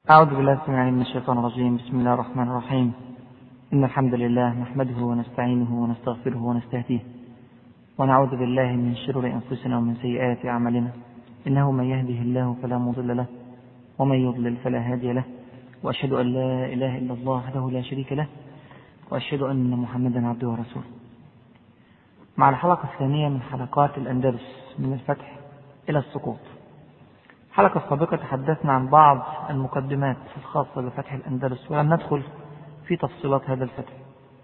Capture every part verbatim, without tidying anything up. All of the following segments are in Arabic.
أعوذ بالله السميع العليم من الشيطان الرجيم. بسم الله الرحمن الرحيم. إن الحمد لله نحمده ونستعينه ونستغفره ونستهديه ونعوذ بالله من شرور أنفسنا ومن سيئات أعمالنا. إنه من يهده الله فلا مضل له ومن يضلل فلا هادي له، وأشهد أن لا إله إلا الله وحده لا شريك له، وأشهد أن محمدا عبده ورسوله. مع الحلقة الثانية من حلقات الأندلس من الفتح إلى السقوط. الحلقة السابقة تحدثنا عن بعض المقدمات الخاصة بفتح الأندلس ولم ندخل في تفصيلات هذا الفتح.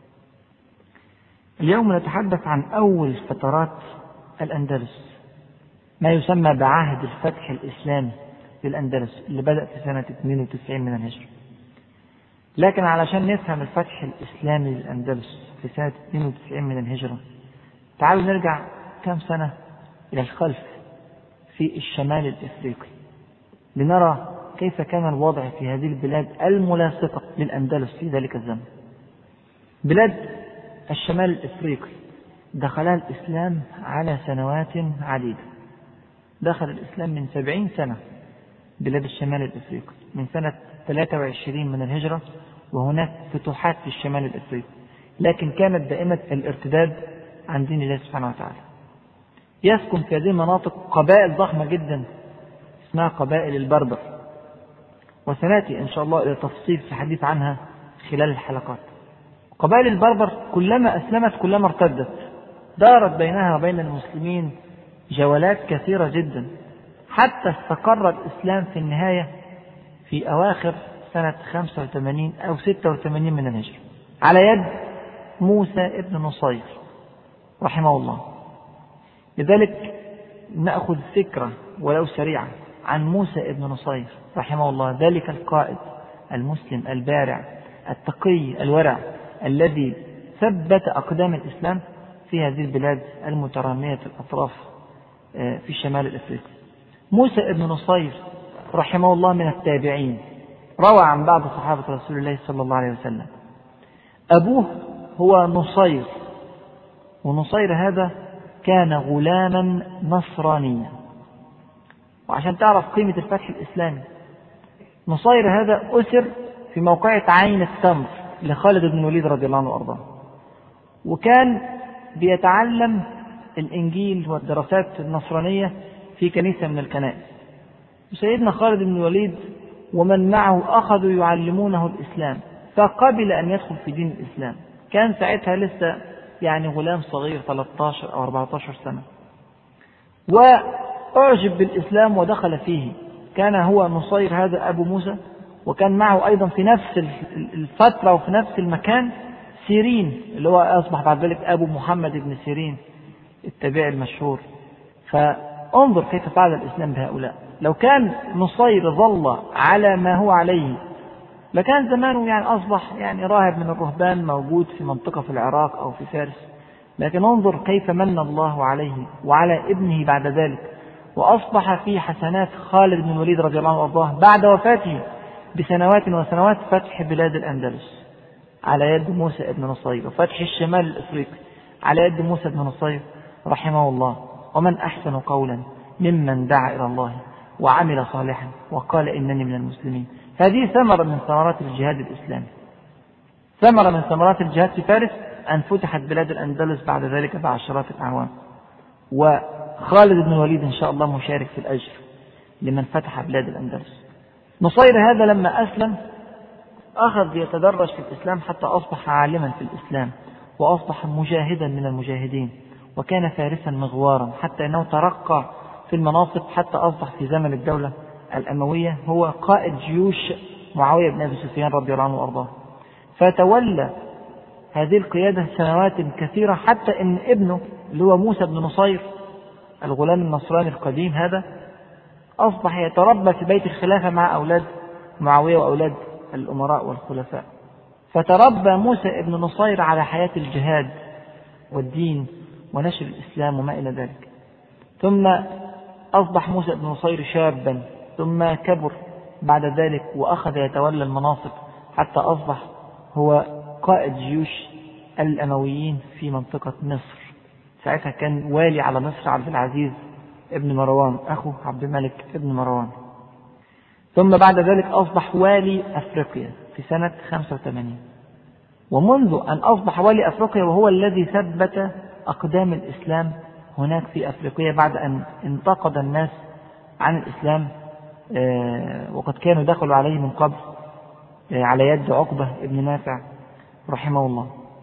اليوم نتحدث عن أول فترات الأندلس، ما يسمى بعهد الفتح الإسلامي للأندلس اللي بدأ في سنة اثنين وتسعين من الهجرة. لكن علشان نفهم الفتح الإسلامي للأندلس في سنة اثنين وتسعين من الهجرة، تعالوا نرجع كم سنة إلى الخلف في الشمال الإفريقي لنرى كيف كان الوضع في هذه البلاد الملاصقة للأندلس في ذلك الزمن. بلاد الشمال الإفريقي دخلها الإسلام على سنوات عديدة. دخل الإسلام من سبعين سنة بلاد الشمال الإفريقي من سنة ثلاثة وعشرين من الهجرة، وهناك فتوحات في الشمال الإفريقي، لكن كانت دائمة الارتداد عن دين الله سبحانه وتعالى. يسكن في هذه المناطق قبائل ضخمة جدا اسمها قبائل البربر، وسنأتي إن شاء الله إلى تفصيل في الحديث عنها خلال الحلقات. قبائل البربر كلما أسلمت كلما ارتدت، دارت بينها وبين المسلمين جولات كثيرة جدا، حتى استقر الإسلام في النهاية في أواخر سنة خمسة وثمانين أو ستة وثمانين من الهجرة على يد موسى ابن نصير رحمه الله. لذلك نأخذ فكرة ولو سريعة عن موسى ابن نصير رحمه الله، ذلك القائد المسلم البارع التقي الورع الذي ثبت أقدام الإسلام في هذه البلاد المترامية الأطراف في الشمال الإفريقي. موسى ابن نصير رحمه الله من التابعين، روى عن بعض صحابة رسول الله صلى الله عليه وسلم. أبوه هو نصير، ونصير هذا كان غلاما نصرانيا. وعشان تعرف قيمة الفتح الإسلامي، نصير هذا أسر في موقعة عين التمر لخالد بن الوليد رضي الله عنه وأرضاه، وكان بيتعلم الإنجيل والدراسات النصرانية في كنيسة من الكنائس. وسيدنا خالد بن الوليد ومن معه أخذوا يعلمونه الإسلام، فقبل أن يدخل في دين الإسلام. كان ساعتها لسه يعني غلام صغير ثلاثة عشر أو أربعة عشر سنة، وأعجب بالإسلام ودخل فيه. كان هو نصير هذا أبو موسى، وكان معه أيضا في نفس الفترة وفي نفس المكان سيرين اللي هو أصبح بعد ذلك أبو محمد بن سيرين التابعي المشهور. فانظر كيف فعل الإسلام بهؤلاء. لو كان نصير ظل على ما هو عليه لكان زمانه يعني أصبح يعني راهب من الرهبان موجود في منطقة في العراق أو في فارس. لكن انظر كيف من الله عليه وعلى ابنه بعد ذلك، وأصبح في حسنات خالد بن الوليد رضي الله عنه وارضاه بعد وفاته بسنوات وسنوات فتح بلاد الأندلس على يد موسى بن نصير، وفتح الشمال الإفريقي على يد موسى بن نصير رحمه الله. ومن أحسن قولا ممن دعا إلى الله وعمل صالحا وقال إنني من المسلمين. هذه ثمرة من ثمرات الجهاد الإسلامي، ثمرة من ثمرات الجهاد في فارس أن فتحت بلاد الأندلس بعد ذلك بعشرات الأعوام. وخالد بن الوليد إن شاء الله مشارك في الأجر لمن فتح بلاد الأندلس. نصير هذا لما أسلم أخذ يتدرج في الإسلام حتى أصبح عالما في الإسلام، وأصبح مجاهدا من المجاهدين، وكان فارسا مغوارا حتى أنه ترقى في المناصب حتى أصبح في زمن الدولة الأموية هو قائد جيوش معاوية بن أبي سفيان رضي الله عنه وأرضاه. فتولى هذه القيادة سنوات كثيرة حتى أن ابنه اللي هو موسى بن نصير الغلام النصراني القديم هذا أصبح يتربى في بيت الخلافة مع أولاد معاوية وأولاد الأمراء والخلفاء. فتربى موسى بن نصير على حياة الجهاد والدين ونشر الإسلام وما إلى ذلك. ثم أصبح موسى بن نصير شابا، ثم كبر بعد ذلك وأخذ يتولى المناصب حتى أصبح هو قائد جيوش الأمويين في منطقة مصر. ساعتها كان والي على مصر عبد العزيز ابن مروان أخو عبد الملك ابن مروان. ثم بعد ذلك أصبح والي أفريقيا في سنة خمسة وثمانين. ومنذ أن أصبح والي أفريقيا وهو الذي ثبت أقدام الإسلام هناك في أفريقيا بعد أن انتقد الناس عن الإسلام وقد كانوا دخلوا عليه من قبل على يد عقبة ابن نافع رحمه الله.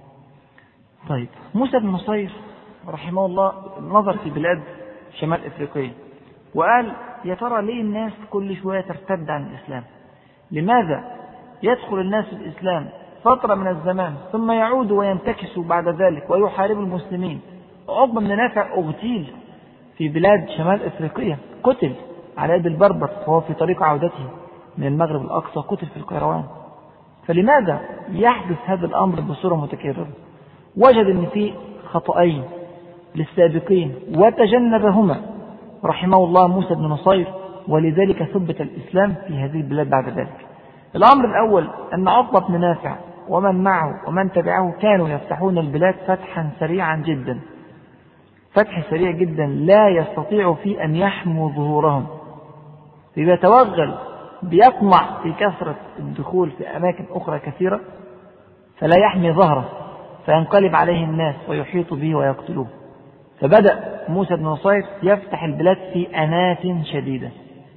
طيب موسى بن نصير رحمه الله نظر في بلاد شمال أفريقيا وقال يا ترى ليه الناس كل شوية ترتد عن الإسلام؟ لماذا يدخل الناس في الإسلام فترة من الزمان ثم يعودوا وينتكسوا بعد ذلك ويحاربوا المسلمين؟ عقبة بن نافع اغتيل في بلاد شمال أفريقيا، قتل على يد البربر وهو في طريق عودته من المغرب الأقصى، قتل في القيروان. فلماذا يحدث هذا الأمر بصورة متكررة؟ وجد أن في خطأين للسابقين وتجنبهما رحمه الله موسى بن نصير، ولذلك ثبت الإسلام في هذه البلاد بعد ذلك. الأمر الأول أن عقبة بن نافع ومن معه ومن تبعه كانوا يفتحون البلاد فتحا سريعا جدا، فتح سريع جدا لا يستطيع فيه أن يحموا ظهورهم، إذا توغل بيطمع في كثرة الدخول في أماكن أخرى كثيرة فلا يحمي ظهره فينقلب عليه الناس ويحيط به ويقتلوه. فبدأ موسى بن نصير يفتح البلاد في أنات شديدة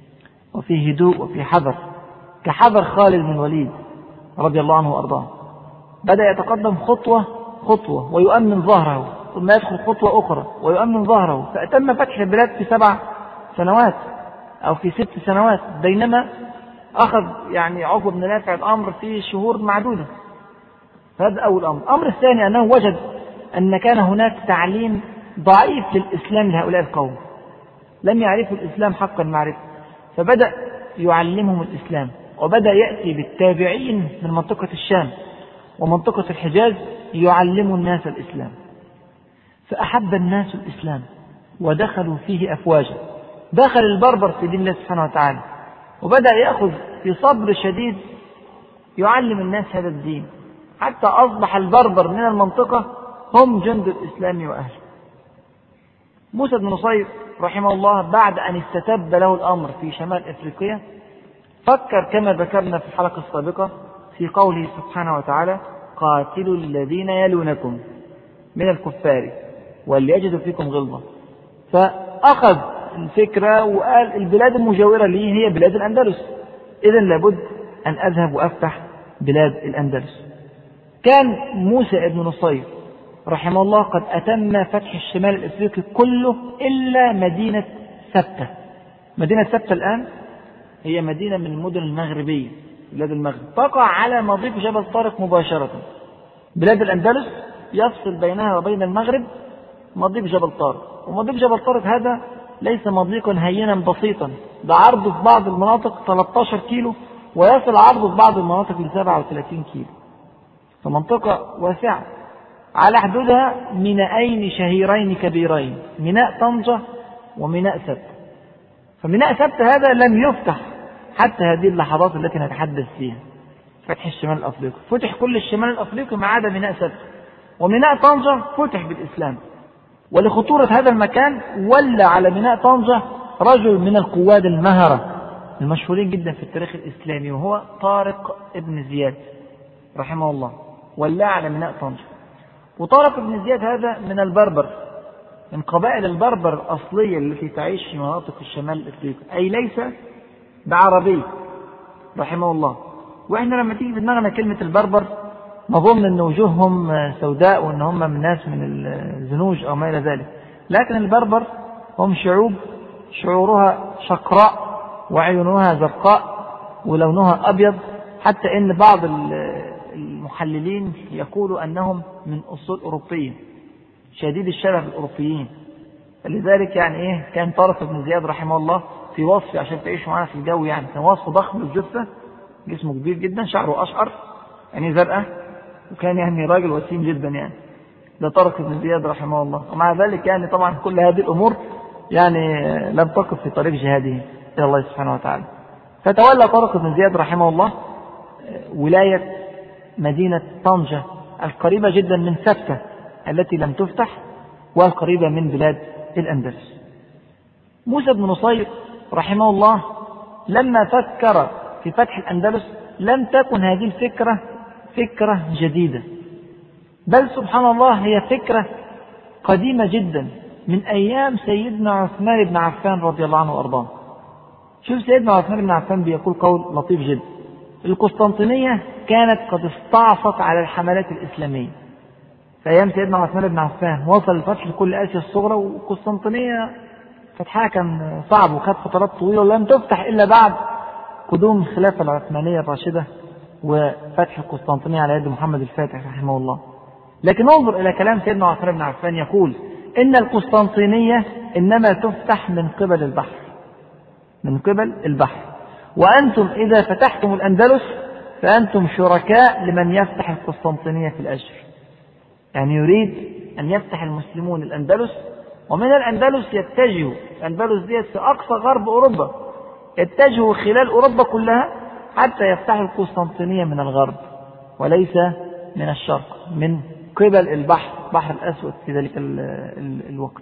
وفي هدوء وفي حذر، كحذر خالد بن الوليد رضي الله عنه وأرضاه. بدأ يتقدم خطوة خطوة ويؤمن ظهره، ثم يدخل خطوة أخرى ويؤمن ظهره، فأتم فتح البلاد في سبع سنوات أو في ست سنوات، بينما أخذ يعني عقبة بن نافع الأمر في شهور معدودة. هذا أول أمر. الأمر الثاني أنه وجد أن كان هناك تعليم ضعيف للإسلام لهؤلاء القوم، لم يعرفوا الإسلام حق المعرفة، فبدأ يعلمهم الإسلام، وبدأ يأتي بالتابعين من منطقة الشام ومنطقة الحجاز يعلموا الناس الإسلام، فأحب الناس الإسلام ودخلوا فيه أفواجا. دخل البربر في دين الله سبحانه وتعالى وبدأ يأخذ في صبر شديد يعلم الناس هذا الدين، حتى أصبح البربر من المنطقة هم جند الإسلام وأهله. موسى بن نصير رحمه الله بعد أن استتب له الأمر في شمال أفريقيا فكر كما ذكرنا في الحلقة السابقة في قوله سبحانه وتعالى قاتلوا الذين يلونكم من الكفار وليجدوا فيكم غلظة. فأخذ الفكرة وقال البلاد المجاورة لي هي بلاد الأندلس، إذن لابد أن أذهب وأفتح بلاد الأندلس. كان موسى بن نصير رحمه الله قد أتم فتح الشمال الأفريقي كله إلا مدينة سبتة. مدينة سبتة الآن هي مدينة من المدن المغربية، بلاد المغرب، تقع على مضيق جبل طارق مباشرة. بلاد الأندلس يفصل بينها وبين المغرب مضيق جبل طارق، ومضيق جبل طارق هذا ليس مضيقا هينا بسيطا، ده عرضه في بعض المناطق ثلاثة عشر كيلو ويصل عرضه في بعض المناطق ل سبعة وثلاثين كيلو، فمنطقة واسعة على حدودها ميناءين شهيرين كبيرين، ميناء طنجة وميناء سبتة. فميناء سبتة هذا لم يفتح حتى هذه اللحظات التي نتحدث فيها، فتح الشمال الأفريقي، فتح كل الشمال الأفريقي ما عدا ميناء سبتة، وميناء طنجة فتح بالإسلام. ولخطورة هذا المكان ولى على ميناء طنجة رجل من القواد المهرة المشهورين جدا في التاريخ الإسلامي وهو طارق ابن زياد رحمه الله، ولى على ميناء طنجة. وطارق ابن زياد هذا من البربر، من قبائل البربر الأصلية التي تعيش في مناطق الشمال الأفريقي، أي ليس بعربي رحمه الله. وإحنا لما تيجي في دماغنا كلمة البربر نظن أن وجوههم سوداء وأن هم من ناس من الزنوج أو ما إلى ذلك، لكن البربر هم شعوب شعورها شقراء وعيونها زرقاء ولونها أبيض، حتى إن بعض المحللين يقولوا أنهم من أصول أوروبية شديد الشبه بالأوروبيين. لذلك يعني إيه كان طارق بن زياد رحمه الله في وصف عشان تعيش معنا في الجو، يعني كان وصفه ضخم الجثة، جسمه كبير جدا، شعره أشقر، يعني زرقاء، وكان يعني راجل وسيم جدا، يعني ده طارق بن زياد رحمه الله. ومع ذلك يعني طبعا كل هذه الأمور يعني لم تقف في طريق جهاده إلى الله سبحانه وتعالى. فتولى طارق بن زياد رحمه الله ولاية مدينة طنجة القريبة جدا من سبتة التي لم تفتح والقريبة من بلاد الأندلس. موسى بن نصير رحمه الله لما فكر في فتح الأندلس لم تكن هذه الفكرة فكرة جديدة، بل سبحان الله هي فكرة قديمة جدا من أيام سيدنا عثمان بن عفان رضي الله عنه وأرضاه. شوف سيدنا عثمان بن عفان بيقول قول لطيف جدا: القسطنطينية كانت قد استعصت على الحملات الإسلامية. في أيام سيدنا عثمان بن عفان وصل الفتح لكل آسيا الصغرى، والقسطنطينية فتحها كان صعب وكانت فترات طويلة ولم تفتح إلا بعد قدوم الخلافة العثمانية الراشدة وفتح القسطنطينية على يد محمد الفاتح رحمه الله. لكن انظر إلى كلام سيدنا عثمان بن عفان يقول: إن القسطنطينية إنما تفتح من قبل البحر، من قبل البحر، وأنتم إذا فتحتم الأندلس فأنتم شركاء لمن يفتح القسطنطينية في الأجر. يعني يريد أن يفتح المسلمون الأندلس، ومن الأندلس يتجهوا، الأندلس دي في أقصى غرب أوروبا، يتجهوا خلال أوروبا كلها حتى يفتحوا القسطنطينية من الغرب وليس من الشرق، من قبل البحر، بحر الأسود في ذلك ال ال الوقت.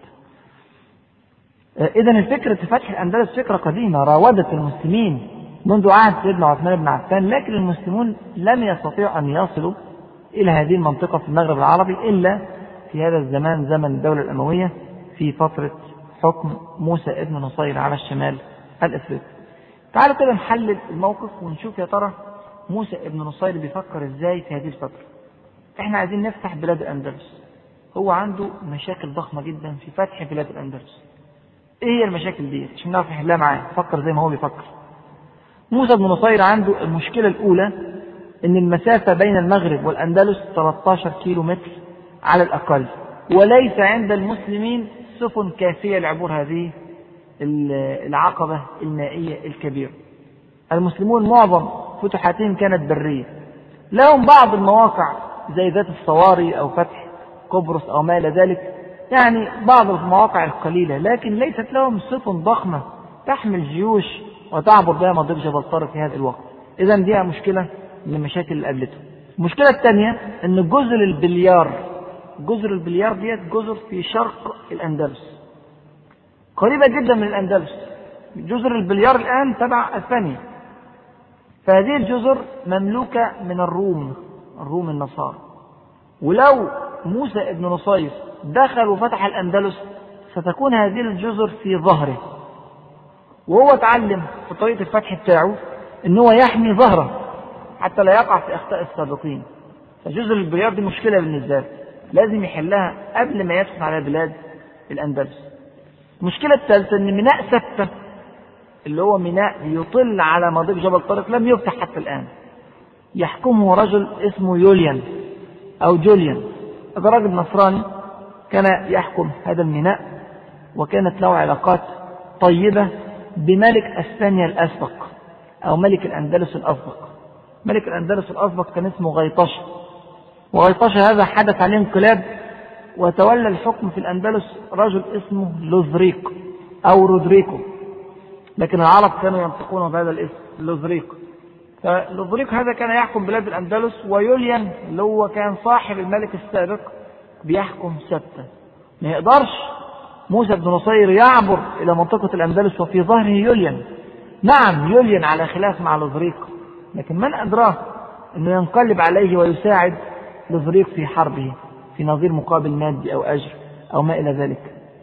إذن الفكرة فتح الأندلس فكرة قديمة راودت المسلمين منذ عهد سيدنا عثمان بن عفان، لكن المسلمون لم يستطيعوا أن يصلوا إلى هذه المنطقة في المغرب العربي إلا في هذا الزمان، زمن الدولة الأموية، في فترة حكم موسى ابن نصير على الشمال الإفريقي. تعالوا كده نحلل الموقف ونشوف يا ترى موسى ابن نصير بيفكر إزاي في هذه الفترة. إحنا عايزين نفتح بلاد الأندلس، هو عنده مشاكل ضخمة جدا في فتح بلاد الأندلس. إيه هي المشاكل دي عشان نعرف نحلها معاه؟ فكر زي ما هو بيفكر. موسى بن نصير عنده المشكلة الأولى إن المسافة بين المغرب والأندلس ثلاثة عشر كيلو متر على الأقل، وليس عند المسلمين سفن كافية لعبور هذه العقبة المائية الكبيرة. المسلمون معظم فتوحاتهم كانت برية، لهم بعض المواقع زي ذات الصواري أو فتح قبرص أو ما إلى ذلك، يعني بعض المواقع القليلة، لكن ليست لهم سفن ضخمة تحمل جيوش وتعبر بها مضيق جبل طارق في هذا الوقت. إذا دي مشكلة من المشاكل اللي قابلته. المشكلة الثانية أن جزر البليار، جزر البليار ديت جزر في شرق الأندلس قريبة جدا من الأندلس. جزر البليار الآن تبع أسبانيا، فهذه الجزر مملوكة من الروم، الروم النصارى. ولو موسى ابن نصير دخل وفتح الأندلس ستكون هذه الجزر في ظهره، وهو تعلم في طريقة الفتح بتاعه أنه يحمي ظهره حتى لا يقع في أخطاء السابقين. فجزر البليار دي مشكلة بالنسبة له، لازم يحلها قبل ما يدخل على بلاد الأندلس. المشكلة الثالثة أن ميناء ستة اللي هو ميناء يطل على مضيق جبل طارق لم يفتح حتى الآن، يحكمه رجل اسمه يوليان أو جوليان. هذا رجل نصراني كان يحكم هذا الميناء، وكانت له علاقات طيبة بملك أسبانيا الأسبق أو ملك الأندلس الأسبق. ملك الأندلس الأسبق كان اسمه غيطشة، وغيطشة هذا حدث عليه انقلاب وتولى الحكم في الأندلس رجل اسمه لوزريق أو رودريكو، لكن العرب كانوا ينطقونه بهذا الاسم لوزريق. فلوزريق هذا كان يحكم بلاد الأندلس، ويوليان اللي هو كان صاحب الملك السابق بيحكم ستة. ما يقدرش موسى بن نصير يعبر إلى منطقة الأندلس وفي ظهره يوليان. نعم يوليان على خلاف مع لوزريق، لكن من أدراه أنه ينقلب عليه ويساعد لوزريق في حربه في نظير مقابل مادي أو أجر أو ما إلى ذلك.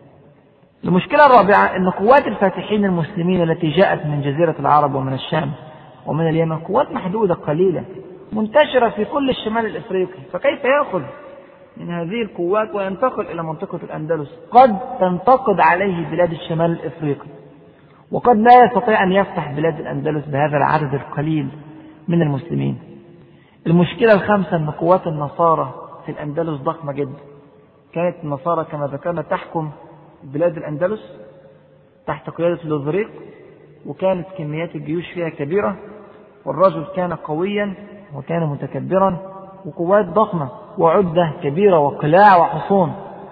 المشكلة الرابعة أن قوات الفاتحين المسلمين التي جاءت من جزيرة العرب ومن الشام ومن اليمن قوات محدودة قليلة منتشرة في كل الشمال الإفريقي، فكيف يأخذ من هذه القوات وينتقل إلى منطقة الأندلس؟ قد تنتقد عليه بلاد الشمال الإفريقي، وقد لا يستطيع أن يفتح بلاد الأندلس بهذا العدد القليل من المسلمين. المشكلة الخامسة أن قوات النصارى في الأندلس ضخمة جدا. كانت النصارى كما ذكرنا تحكم بلاد الأندلس تحت قيادة لوزريق، وكانت كميات الجيوش فيها كبيرة، والرجل كان قويا وكان متكبرا، وقوات ضخمة وعدة كبيرة وقلاع وحصون.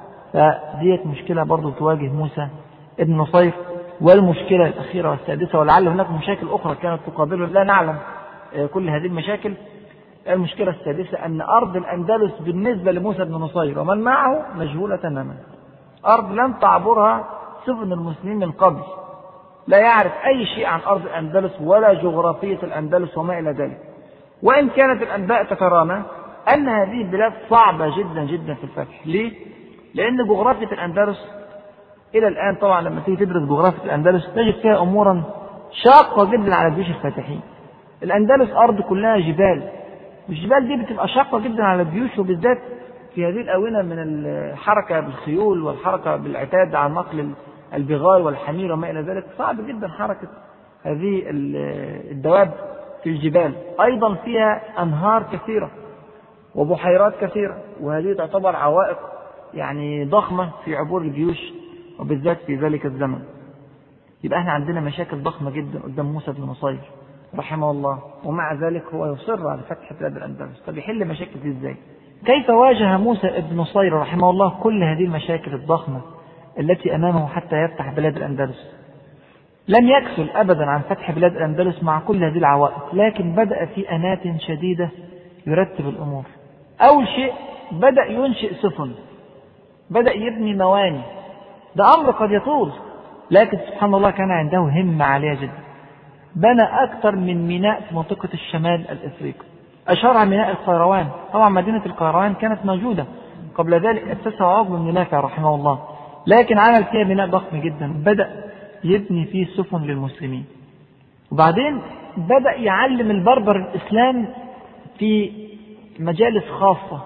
فديت مشكلة برضو تواجه موسى ابن نصير. والمشكلة الأخيرة والسادسة، ولعل هناك مشاكل أخرى كانت تقابله لا نعلم كل هذه المشاكل، المشكلة السادسة أن أرض الأندلس بالنسبة لموسى بن نصير ومن معه مجهولة تماما. أرض لم تعبرها سفن المسلمين من قبل، لا يعرف أي شيء عن أرض الأندلس ولا جغرافية الأندلس وما إلى ذلك. وإن كانت الأنباء تترامى أن هذه البلاد صعبة جدا جدا في الفتح. ليه؟ لأن جغرافية الأندلس إلى الآن طبعا لما تيجي تدرس جغرافية الأندلس تجد فيها أمورا شاقة جدا على الجيوش الفاتحين. الأندلس أرض كلها جبال، والجبال دي بتبقى شاقة جدا على الجيوش، وبالذات في هذه الآونة من الحركة بالخيول والحركة بالعتاد عن نقل البغال والحمير وما إلى ذلك. صعب جدا حركة هذه الدواب في الجبال. أيضا فيها أنهار كثيرة وبحيرات كثيرة، وهذه تعتبر عوائق يعني ضخمة في عبور الجيوش وبالذات في ذلك الزمن. يبقى احنا عندنا مشاكل ضخمة جدا قدام موسى بن نصير رحمه الله، ومع ذلك هو يصر على فتح بلاد الأندلس. طب يحل مشاكل دي ازاي؟ كيف واجه موسى بن نصير رحمه الله كل هذه المشاكل الضخمة التي أمامه حتى يفتح بلاد الأندلس؟ لم يكسل أبدا عن فتح بلاد الأندلس مع كل هذه العوائق، لكن بدأ في أنات شديدة يرتب الأمور. أول شيء بدأ ينشئ سفن، بدأ يبني مواني. ده أمر قد يطول، لكن سبحان الله كان عنده همة عالية جدا. بنى أكثر من ميناء في منطقة الشمال الإفريقي، أشهرها ميناء القيروان. طبعا مدينة القيروان كانت موجودة قبل ذلك، أسسها عقبة بن نافع رحمه الله، لكن عمل فيها بناء ضخم جدا، بدأ يبني فيه سفن للمسلمين. وبعدين بدأ يعلم البربر الإسلام في مجالس خاصة،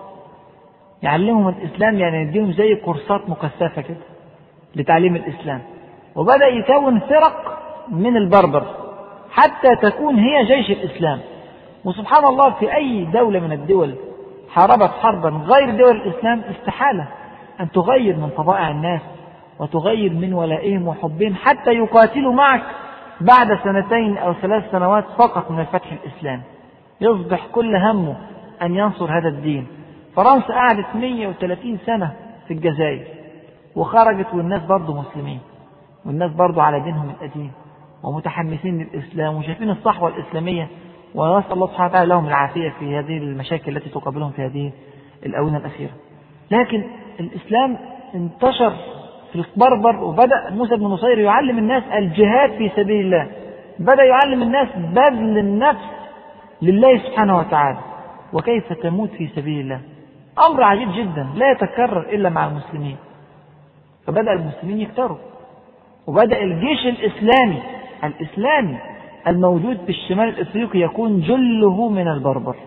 يعلمهم الإسلام، يعني يديهم زي كورسات مكثفة كده لتعليم الإسلام. وبدأ يكون فرق من البربر حتى تكون هي جيش الإسلام. وسبحان الله في أي دولة من الدول حاربت حربا غير دول الإسلام استحالة أن تغير من طبائع الناس وتغير من ولائهم وحبهم حتى يقاتلوا معك بعد سنتين أو ثلاث سنوات فقط من الفتح الإسلامي. يصبح كل همه أن ينصر هذا الدين. فرنسا قعدت مئة وثلاثين سنة في الجزائر وخرجت، والناس برضو مسلمين، والناس برضو على دينهم القديم ومتحمسين للإسلام وشايفين الصحوة الإسلامية، ونسأل الله سبحانه وتعالى لهم العافية في هذه المشاكل التي تقابلهم في هذه الآونة الأخيرة. لكن الإسلام انتشر في البربر، وبدأ موسى بن نصير يعلم الناس الجهاد في سبيل الله، بدأ يعلم الناس بذل النفس لله سبحانه وتعالى وكيف تموت في سبيل الله. أمر عجيب جدا لا يتكرر إلا مع المسلمين. فبدأ المسلمين يكتروا، وبدأ الجيش الإسلامي الإسلامي الموجود في الشمال الإفريقي يكون جله من البربر،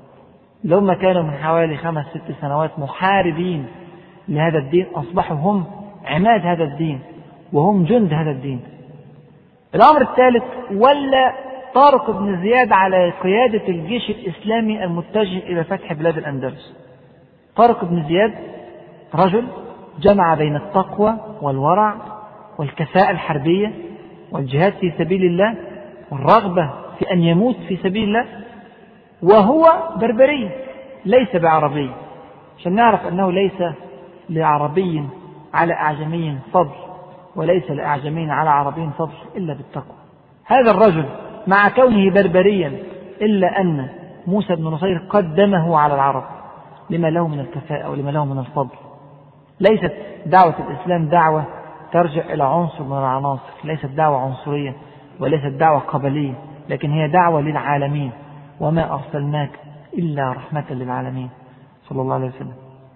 لما كانوا من حوالي خمس ست سنوات محاربين لهذا الدين، أصبحوا هم عماد هذا الدين وهم جند هذا الدين. الأمر الثالث، ولا طارق بن زياد على قيادة الجيش الإسلامي المتجه إلى فتح بلاد الأندلس. طارق بن زياد رجل جمع بين التقوى والورع والكفاءة الحربية والجهاد في سبيل الله والرغبة في أن يموت في سبيل الله، وهو بربري ليس بعربي، عشان نعرف أنه ليس لعربي على أعجمي فضل، وليس لأعجمي على عربي فضل إلا بالتقوى. هذا الرجل مع كونه بربريا إلا أن موسى بن نصير قدمه على العرب لما له من الكفاءة ولما له من الفضل. ليست دعوة الإسلام دعوة ترجع إلى عنصر من العناصر، ليست دعوة عنصرية وليست دعوة قبلية، لكن هي دعوة للعالمين، وما أرسلناك إلا رحمة للعالمين صلى الله عليه وسلم.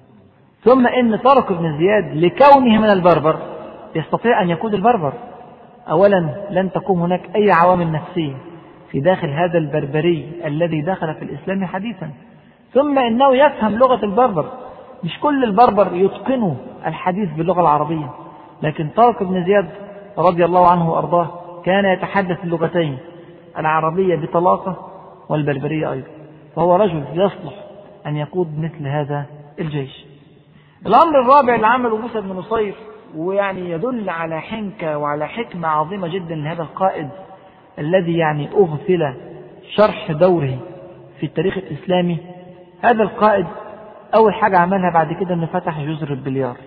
ثم إن طارق بن زياد لكونه من البربر يستطيع أن يقود البربر. أولا لن تقوم هناك أي عوامل نفسية في داخل هذا البربري الذي دخل في الإسلام حديثا. ثم إنه يفهم لغة البربر، مش كل البربر يتقنوا الحديث باللغة العربية، لكن طارق بن زياد رضي الله عنه وأرضاه كان يتحدث اللغتين، العربية بطلاقة والبربرية أيضا، فهو رجل يصلح أن يقود مثل هذا الجيش. الأمر الرابع اللي عمله موسى بن نصير، ويعني يدل على حنكة وعلى حكمة عظيمة جدا لهذا القائد الذي يعني أغفل شرح دوره في التاريخ الإسلامي. هذا القائد أول حاجة عملها بعد كده أنه فتح جزر البليار.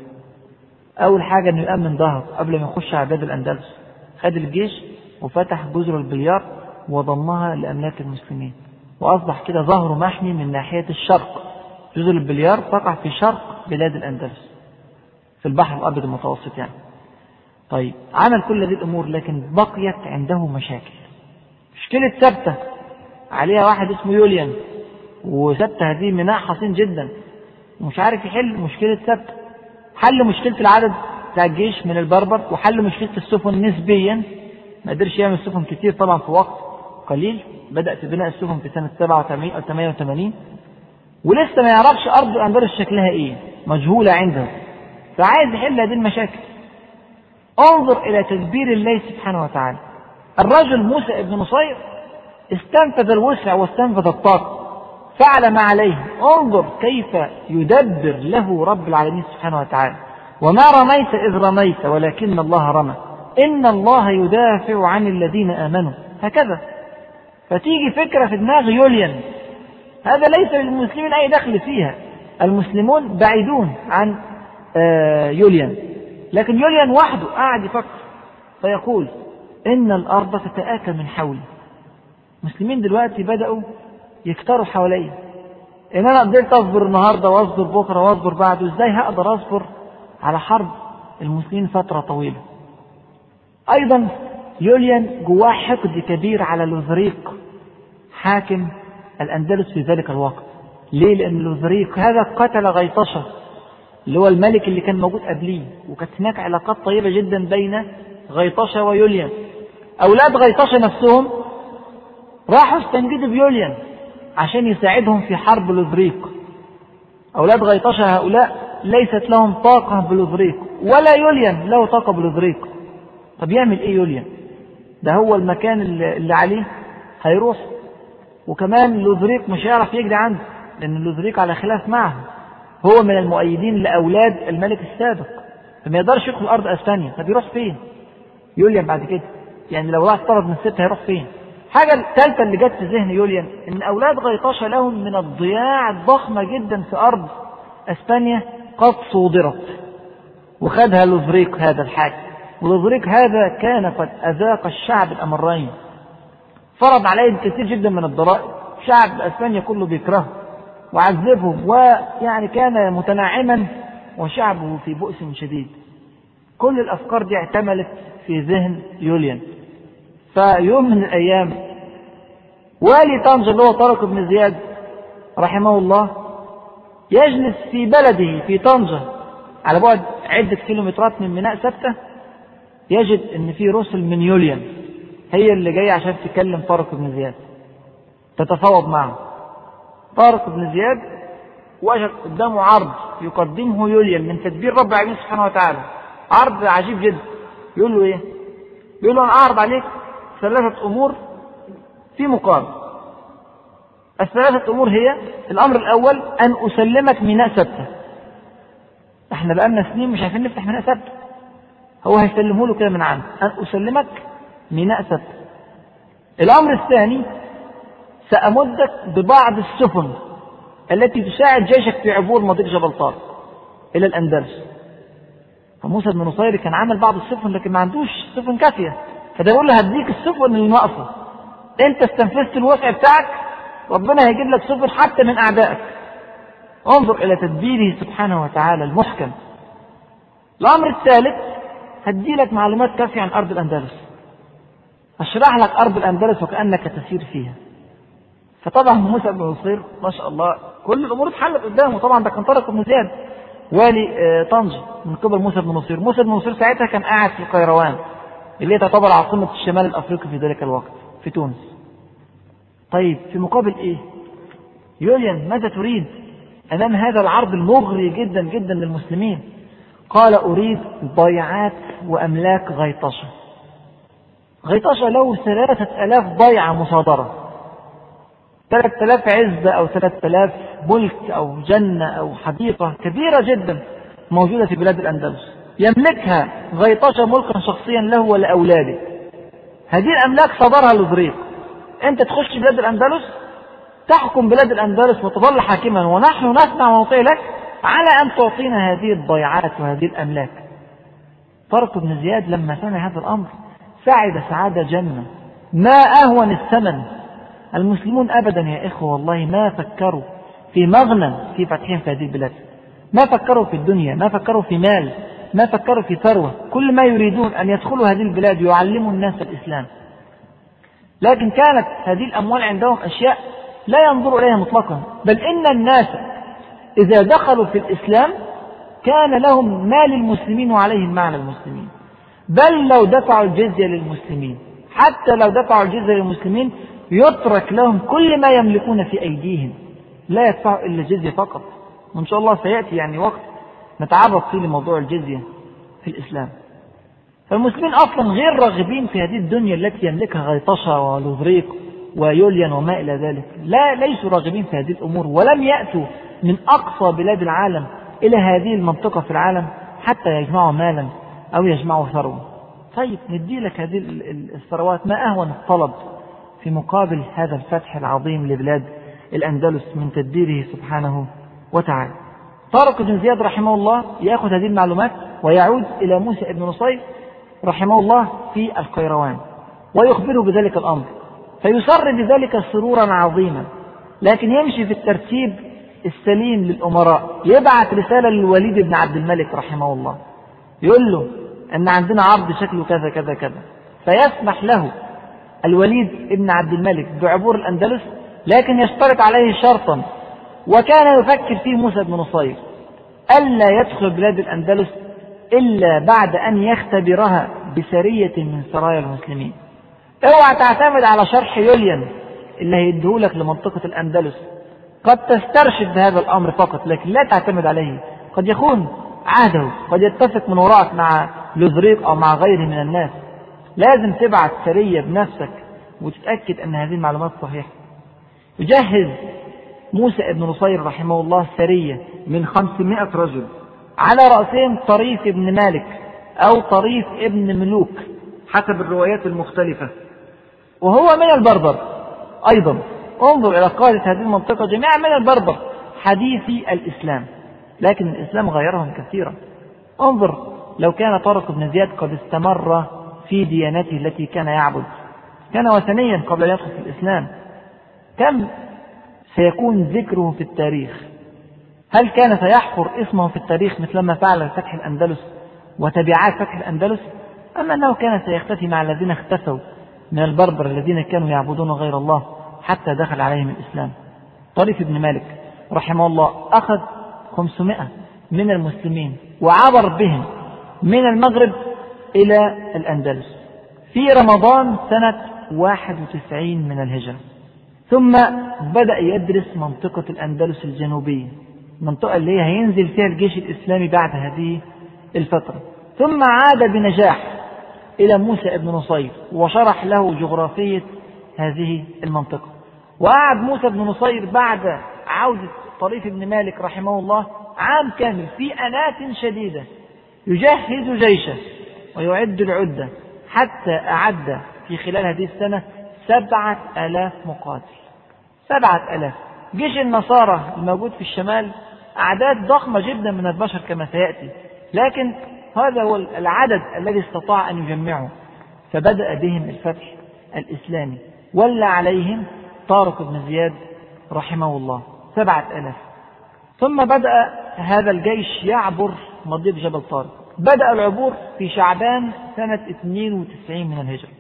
أول حاجة أنه يأمن ظهر قبل ما يخش على بلاد الأندلس، خد الجيش وفتح جزر البليار وضمها لأملاك المسلمين، وأصبح كده ظهره محمي من ناحية الشرق. جزر البليار تقع في شرق بلاد الأندلس في البحر الأبيض المتوسط يعني. طيب عمل كل هذه الأمور، لكن بقيت عنده مشاكل. مشكلة ثابتة عليها واحد اسمه يوليان، وثابتة هذه ميناء حصين جدا، ومش عارف يحل مشكلة ثابتة. حل مشكلة العدد بتاع الجيش من البربر، وحل مشكلة السفن نسبيا، ما قدرش يعمل سفن كتير طبعا في وقت قليل. بدأ في بناء السفن في سنة سبعة وثمانين أو ثمانية وثمانين، ولسه ما يعرفش أرض الأندلس شكلها إيه، مجهولة عنده، فعايز يحل هذه المشاكل. انظر إلى تدبير الله سبحانه وتعالى. الرجل موسى بن نصير استنفذ الوسع واستنفذ الطاقة، فعل ما عليه. انظر كيف يدبر له رب العالمين سبحانه وتعالى. وما رميت إذ رميت ولكن الله رمى، إن الله يدافع عن الذين آمنوا، هكذا. فتيجي فكرة في دماغ يوليان، هذا ليس للمسلمين أي دخل فيها، المسلمون بعيدون عن يوليان، لكن يوليان وحده قاعد يفكر فيقول إن الأرض تتآكل من حولي. المسلمين دلوقتي بدأوا يكتروا حوالي، إن أنا قدرت أصبر النهاردة وأصبر بكرة وأصبر بعده، إزاي هقدر أصبر على حرب المسلمين فترة طويلة؟ أيضا يوليان جواه حقد كبير على لوذريق حاكم الأندلس في ذلك الوقت. ليه؟ لأن لوذريق هذا قتل غيطشة اللي هو الملك اللي كان موجود قبليه، وكانت هناك علاقات طيبة جدا بين غيطشة ويوليان. أولاد غيطشة نفسهم راحوا استنجدوا بيوليان عشان يساعدهم في حرب لوذريق. أولاد غيطشة هؤلاء ليست لهم طاقة بلوذريق، ولا يوليان له طاقة بلوذريق. طب يعمل إيه يوليان؟ ده هو المكان اللي عليه هيروح، وكمان لوذريق مش هيعرف يجري عنه، لأن لوذريق على خلاف معه، هو من المؤيدين لأولاد الملك السابق، فما يقدرش يدخل أرض أسبانيا. طب يروح فين يوليان بعد كده؟ يعني لو راح طرد من الست هيروح فين؟ حاجة الثالثة اللي جت في ذهن يوليان إن أولاد غيطشة لهم من الضياع الضخمة جدا في أرض أسبانيا قد صودرت، وخدها لوذريق هذا الحاكم. ولوذريق هذا كان قد أذاق الشعب الأمرين، فرض عليهم كثير جدا من الضرائب، شعب أسبانيا كله بيكرهه وعذبهم، ويعني كان متناعما وشعبه في بؤس شديد. كل الأفكار دي اعتملت في ذهن يوليان. فيوم من الأيام والي طنجة اللي هو طارق بن زياد رحمه الله يجلس في بلده في طنجة على بعد عدة كيلومترات من ميناء ثابتة، يجد ان في رسل من يوليان هي اللي جاية عشان تكلم طارق بن زياد تتفاوض معه. طارق بن زياد وجد قدامه عرض يقدمه يوليان من تدبير رب العالمين سبحانه وتعالى، عرض عجيب جدا. يقول له ايه؟ يقول له انا اعرض عليك ثلاثة امور في مقابل. الثلاثة امور هي: الامر الاول ان اسلمك ميناء ثابتة، احنا بقالنا سنين مش عارفين نفتح ميناء ثابتة، هو هيسلمه له كده من عنده، ان اسلمك ميناء ثابتة. الامر الثاني: سأمدك ببعض السفن التي تساعد جيشك في عبور مضيق جبل طارق إلى الأندلس. فموسى بن نصير كان عامل بعض السفن لكن ما عندوش سفن كافية، فده يقول له هديك السفن اللي ناقصة، أنت استنفذت الوسع بتاعك، ربنا هيجيب لك سفن حتى من أعدائك. انظر إلى تدبيره سبحانه وتعالى المحكم. الأمر الثالث: هدي لك معلومات كافية عن أرض الأندلس، أشرح لك أرض الأندلس وكأنك تسير فيها. فطبعا موسى بن نصير ما شاء الله كل الامور اتحلت قدامه. طبعا ده كان طارق بن زياد والي طنجة من قبل موسى بن نصير. موسى بن نصير ساعتها كان قاعد في القيروان اللي هي تعتبر عاصمة الشمال الافريقي في ذلك الوقت في تونس. طيب في مقابل ايه؟ يوليان ماذا تريد امام هذا العرض المغري جدا جدا للمسلمين؟ قال اريد ضيعات واملاك غيطشة. غيطشة له ثلاثة الاف ضيعة مصادرة، ثلاثة آلاف عزبة أو ثلاثة آلاف ملك أو جنة أو حديقة كبيرة جدا موجودة في بلاد الأندلس، يملكها غيطشة ملكا شخصيا له ولأولاده. هذه الأملاك صدرها لوذريق. أنت تخش بلاد الأندلس، تحكم بلاد الأندلس وتظل حاكما، ونحن نسمع ونطيع لك على أن تعطينا هذه الضيعات وهذه الأملاك. طارق بن زياد لما سمع هذا الأمر سعد سعادة جنة، ما أهون الثمن. المسلمون أبدا يا إخوة والله ما فكروا في مغنى في فتحهم في هذه البلاد، ما فكروا في الدنيا، ما فكروا في مال، ما فكروا في ثروة، كل ما يريدون أن يدخلوا هذه البلاد ويعلموا الناس الإسلام. لكن كانت هذه الأموال عندهم أشياء لا ينظروا إليها مطلقا، بل إن الناس إذا دخلوا في الإسلام كان لهم ما للمسلمين وعليهم ما على المسلمين، بل لو دفعوا الجزية للمسلمين، حتى لو دفعوا الجزية للمسلمين يترك لهم كل ما يملكون في أيديهم، لا يدفعوا إلا الجزية فقط. وإن شاء الله سيأتي يعني وقت نتعرض فيه لموضوع الجزية في الإسلام. فالمسلمين أصلا غير راغبين في هذه الدنيا التي يملكها غيطشة ولوذريق ويوليان وما إلى ذلك، لا ليسوا راغبين في هذه الأمور، ولم يأتوا من أقصى بلاد العالم إلى هذه المنطقة في العالم حتى يجمعوا مالا أو يجمعوا ثروة. طيب ندي لك هذه الثروات، ما أهون الطلب في مقابل هذا الفتح العظيم لبلاد الأندلس من تدبيره سبحانه وتعالى. طارق بن زياد رحمه الله يأخذ هذه المعلومات ويعود إلى موسى بن نصير رحمه الله في القيروان ويخبره بذلك الأمر، فيسر بذلك سرورا عظيما، لكن يمشي في الترتيب السليم للأمراء. يبعث رسالة للوليد بن عبد الملك رحمه الله يقول له أن عندنا عبد شكله كذا كذا كذا، فيسمح له الوليد بن عبد الملك بعبور الأندلس، لكن يشترط عليه شرطا وكان يفكر فيه موسى بن نصير، ألا يدخل بلاد الأندلس إلا بعد أن يختبرها بسرية من سرايا المسلمين. اوعى تعتمد على شرح يوليان اللي هيديهولك لمنطقة الأندلس، قد تسترشد بهذا الأمر فقط لكن لا تعتمد عليه، قد يكون عهده، قد يتفق من وراءك مع لوذريق أو مع غيره من الناس. لازم تبعث سرية بنفسك وتتأكد أن هذه المعلومات صحيحة. يجهز موسى بن نصير رحمه الله سرية من خمسمائة رجل على رأسهم طريف ابن مالك أو طريف ابن ملوك حسب الروايات المختلفة، وهو من البربر أيضا. انظر إلى قادة هذه المنطقة جميعا من البربر حديثي الإسلام، لكن الإسلام غيرهم كثيرا. انظر لو كان طارق بن زياد قد استمر في ديانته التي كان يعبد، كان وثنيا قبل أن يدخل في الإسلام، كم سيكون ذكره في التاريخ؟ هل كان سيحفر اسمه في التاريخ مثلما فعل فتح الأندلس وتبعات فتح الأندلس، أم أنه كان سيختفي مع الذين اختفوا من البربر الذين كانوا يعبدون غير الله حتى دخل عليهم الإسلام؟ طريف بن مالك رحمه الله أخذ خمسمائة من المسلمين وعبر بهم من المغرب إلى الأندلس في رمضان سنة واحد وتسعين من الهجرة، ثم بدأ يدرس منطقة الأندلس الجنوبية، المنطقة اللي هي هينزل فيها الجيش الإسلامي بعد هذه الفترة. ثم عاد بنجاح إلى موسى بن نصير وشرح له جغرافية هذه المنطقة. وقعد موسى بن نصير بعد عودة طريف بن مالك رحمه الله عام كامل في أنات شديدة يجهز جيشه ويعد العدة، حتى أعد في خلال هذه السنة سبعة آلاف مقاتل. سبعة آلاف. جيش النصارى الموجود في الشمال أعداد ضخمة جدا من البشر كما سيأتي، لكن هذا هو العدد الذي استطاع أن يجمعه، فبدأ بهم الفتح الإسلامي. ولى عليهم طارق بن زياد رحمه الله سبعة آلاف. ثم بدأ هذا الجيش يعبر مضيق جبل طارق. بدأ العبور في شعبان سنة اثنين وتسعين من الهجرة،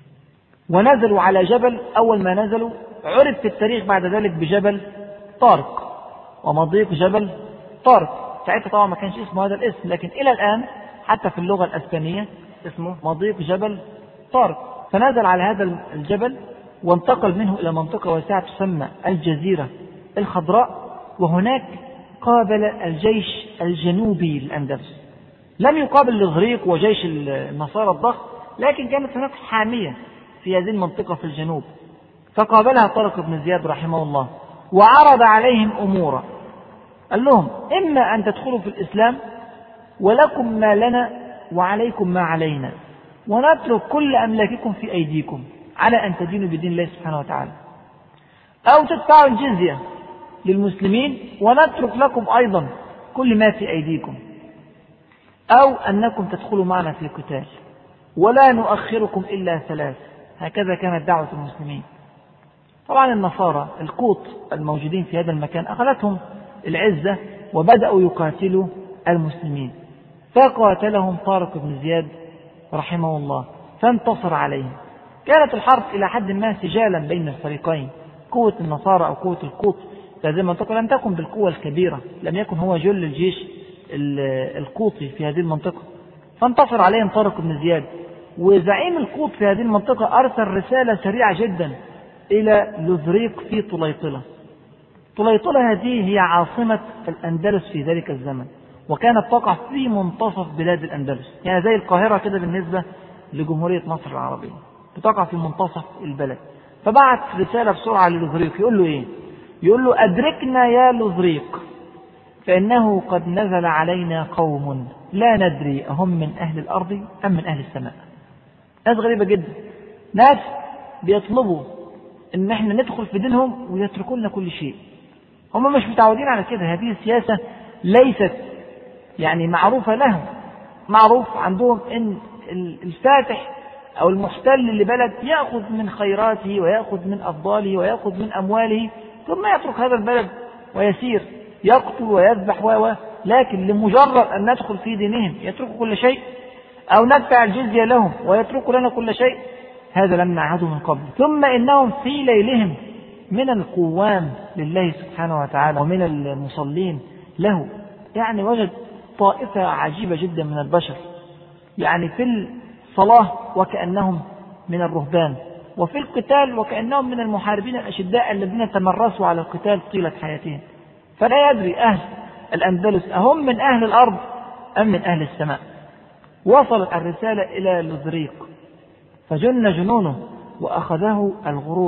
ونزلوا على جبل. أول ما نزلوا عرف في التاريخ بعد ذلك بجبل طارق ومضيق جبل طارق. ساعتها طبعا ما كانش اسمه هذا الاسم، لكن إلى الآن حتى في اللغة الأسبانية اسمه مضيق جبل طارق. فنزل على هذا الجبل وانتقل منه إلى منطقة واسعة تسمى الجزيرة الخضراء، وهناك قابل الجيش الجنوبي للأندلس. لم يقابل الإغريق وجيش النصارى الضخم، لكن كانت هناك حامية في هذه المنطقة في الجنوب، فقابلها طارق بن زياد رحمه الله وعرض عليهم أمورا. قال لهم: إما أن تدخلوا في الإسلام ولكم ما لنا وعليكم ما علينا، ونترك كل أملاككم في أيديكم على أن تدينوا بدين الله سبحانه وتعالى، أو تدفعوا الجزية للمسلمين ونترك لكم أيضا كل ما في أيديكم، أو أنكم تدخلوا معنا في قتال ولا نؤخركم إلا ثلاث. هكذا كانت دعوة المسلمين. طبعا النصارى القوط الموجودين في هذا المكان أخذتهم العزة وبدأوا يقاتلوا المسلمين، فقاتلهم طارق بن زياد رحمه الله فانتصر عليهم. كانت الحرب إلى حد ما سجالا بين الفريقين، قوة النصارى أو قوة القوط في هذه المنطقة لم تكن بالقوة الكبيرة، لم يكن هو جل الجيش القوطي في هذه المنطقة. فانتصر عليهم طارق بن زياد، وزعيم القوط في هذه المنطقة أرسل رسالة سريعة جدا إلى لوذريق في طليطلة. طليطلة هذه هي عاصمة الأندلس في ذلك الزمن، وكانت تقع في منتصف بلاد الأندلس، يعني زي القاهرة كده بالنسبة لجمهورية مصر العربية، بتقع في منتصف البلد. فبعت رسالة بسرعة للوذريق يقول له إيه؟ يقول له: أدركنا يا لوذريق، فإنه قد نزل علينا قوم لا ندري أهم من أهل الأرض أم من أهل السماء. ناس غريبة جدا، ناس بيطلبوا إن احنا ندخل في دينهم ويتركوا لنا كل شيء. هم مش متعودين على كده، هذه السياسة ليست يعني معروفة لهم. معروف عندهم إن الفاتح أو المحتل لبلد يأخذ من خيراته ويأخذ من أفضاله ويأخذ من أمواله، ثم يترك هذا البلد ويسير يقتل ويذبح و لكن لمجرد أن ندخل في دينهم يتركوا كل شيء، أو ندفع الجزية لهم ويتركوا لنا كل شيء، هذا لم نعهده من قبل. ثم إنهم في ليلهم من القوام لله سبحانه وتعالى ومن المصلين له. يعني وجد طائفة عجيبة جدا من البشر، يعني في الصلاة وكأنهم من الرهبان، وفي القتال وكأنهم من المحاربين الأشداء الذين تمرسوا على القتال طيلة حياتهم. فلا يدري أهل الأندلس أهم من أهل الأرض أم من أهل السماء. وصلت الرسالة إلى لوذريق فجن جنونه وأخذه الغرور،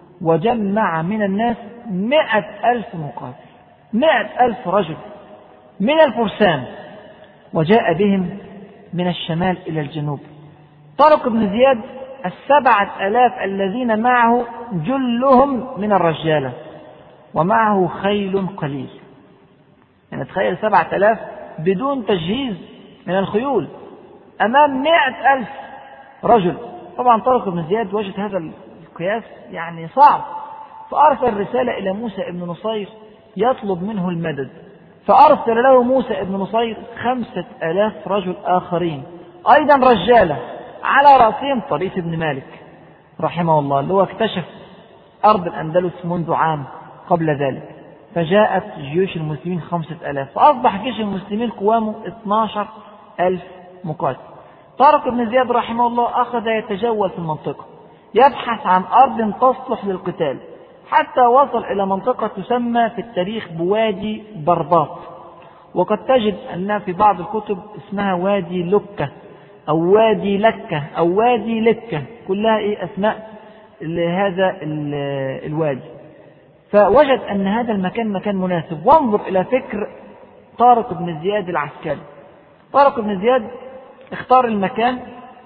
وجمع من الناس مئة ألف مقاتل، مئة ألف رجل من الفرسان، وجاء بهم من الشمال إلى الجنوب. طارق بن زياد السبعة ألاف الذين معه جلهم من الرجالة، ومعه خيل قليل. يعني تخيل سبعة ألاف بدون تجهيز من الخيول أمام مئة ألف رجل. طبعا طارق بن زياد وجد هذا القياس يعني صعب، فأرسل رسالة إلى موسى ابن نصير يطلب منه المدد. فأرسل له موسى ابن نصير خمسة ألاف رجل آخرين أيضا رجالة، على رأسهم طريف بن مالك رحمه الله، اللي هو اكتشف أرض الأندلس منذ عام قبل ذلك. فجاءت جيوش المسلمين خمسة ألاف، فأصبح جيش المسلمين قوامه اثني عشر ألف مقاتل. طارق بن زياد رحمه الله أخذ يتجول في المنطقة يبحث عن أرض تصلح للقتال، حتى وصل إلى منطقة تسمى في التاريخ بوادي برباط، وقد تجد أنها في بعض الكتب اسمها وادي لكة أو وادي لكة أو وادي لكة، كلها إيه أسماء لهذا الوادي. فوجد أن هذا المكان مكان مناسب. وانظر إلى فكر طارق بن زياد العسكري. طارق بن زياد اختار المكان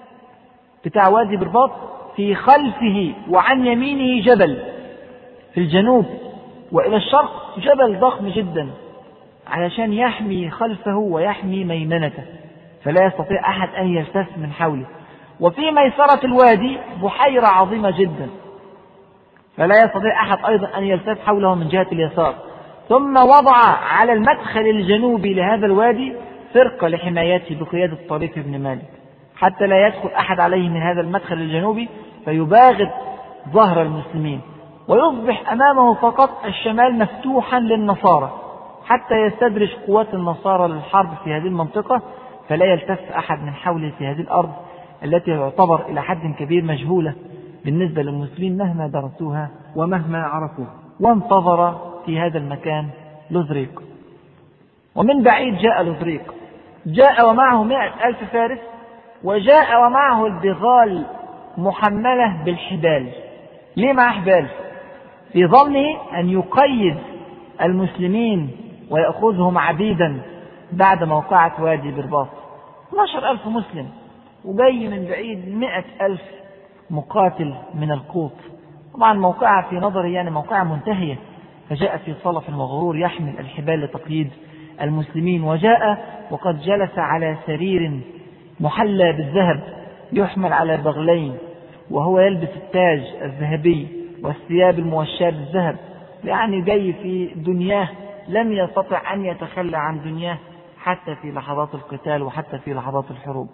بتاع وادي برباط، في خلفه وعن يمينه جبل في الجنوب، وإلى الشرق جبل ضخم جدا علشان يحمي خلفه ويحمي ميمنته، فلا يستطيع أحد أن يلتف من حوله. وفي ميسرة الوادي بحيرة عظيمة جدا، فلا يستطيع أحد أيضا أن يلتف حوله من جهة اليسار. ثم وضع على المدخل الجنوبي لهذا الوادي فرقة لحمايته بقيادة طريف بن مالك، حتى لا يدخل أحد عليه من هذا المدخل الجنوبي فيباغت ظهر المسلمين، ويصبح أمامه فقط الشمال مفتوحا للنصارى حتى يستدرج قوات النصارى للحرب في هذه المنطقة، فلا يلتف أحد من حوله في هذه الأرض التي تعتبر إلى حد كبير مجهولة بالنسبة للمسلمين مهما درسوها ومهما عرفوها. وانتظر في هذا المكان لوذريق، ومن بعيد جاء لوذريق، جاء ومعه مئة ألف فارس، وجاء ومعه البغال محملة بالحبال. ليه معه حبال؟ في ظنه أن يقيد المسلمين ويأخذهم عبيدا بعد موقعة وادي برباط. اثني عشر ألف مسلم وجاي من بعيد مئة ألف مقاتل من القوط. طبعا موقعة في نظري يعني موقعة منتهية، فجاء في صلف وغرور يحمل الحبال لتقييد المسلمين، وجاء وقد جلس على سرير محلى بالذهب يحمل على بغلين، وهو يلبس التاج الذهبي والثياب الموشاة بالذهب، يعني جاي في دنياه لم يستطع أن يتخلى عن دنياه حتى في لحظات القتال وحتى في لحظات الحروب.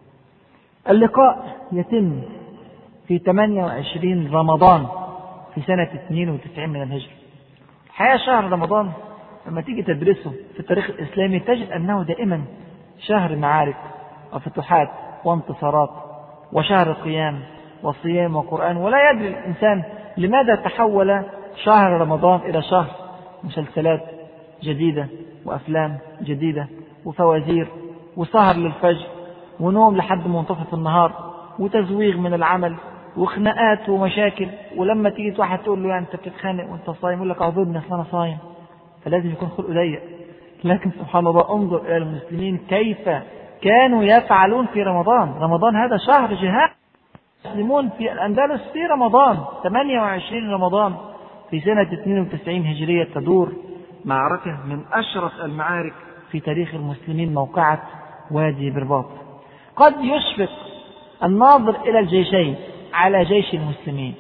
اللقاء يتم في ثمانية وعشرين رمضان في سنة اثنين وتسعين من الهجرة. الحقيقة شهر رمضان لما تيجي تدرسه في التاريخ الإسلامي تجد أنه دائما شهر معارك وفتوحات وانتصارات وشهر قيام وصيام وقرآن، ولا يدري الإنسان لماذا تحول شهر رمضان إلى شهر مسلسلات جديدة وأفلام جديدة وفوازير وسهر للفجر ونوم لحد منتصف النهار وتزويغ من العمل وخناقات ومشاكل. ولما تيجي واحد تقول له يعني أنت بتتخانق وأنت صايم يقول لك أعذرني أصل أنا صايم، فلازم يكون خلقه ضيق. لكن سبحان الله انظر إلى المسلمين كيف كانوا يفعلون في رمضان. رمضان هذا شهر جهاد. المسلمون في الأندلس في رمضان ثمانية وعشرين رمضان في سنة اثنين وتسعين هجرية تدور معركة من أشرف المعارك في تاريخ المسلمين، موقعة وادي برباط. قد يشفق الناظر إلى الجيشين على جيش المسلمين،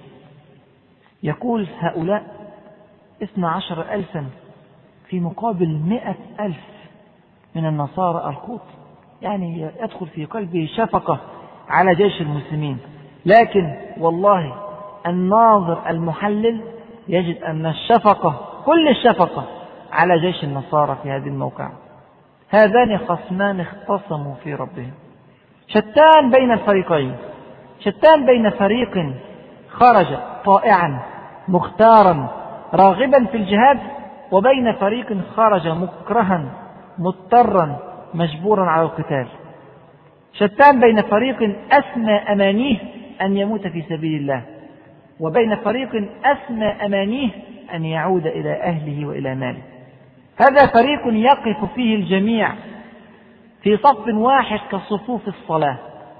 يقول هؤلاء اثنى عشر ألفا في مقابل مئة ألف من النصارى القوط، يعني يدخل في قلبه شفقة على جيش المسلمين. لكن والله الناظر المحلل يجد أن الشفقة كل الشفقة على جيش النصارى في هذه الموقعة. هذان خصمان اختصموا في ربهم، شتان بين الفريقين، شتان بين فريق خرج طائعا مختارا راغبا في الجهاد وبين فريق خرج مكرها مضطرا مجبورا على القتال. شتان بين فريق أسمى أمانيه أن يموت في سبيل الله وبين فريق أسمى أمانيه أن يعود إلى أهله وإلى ماله. هذا فريق يقف فيه الجميع في صف واحد كصفوف الصلاة،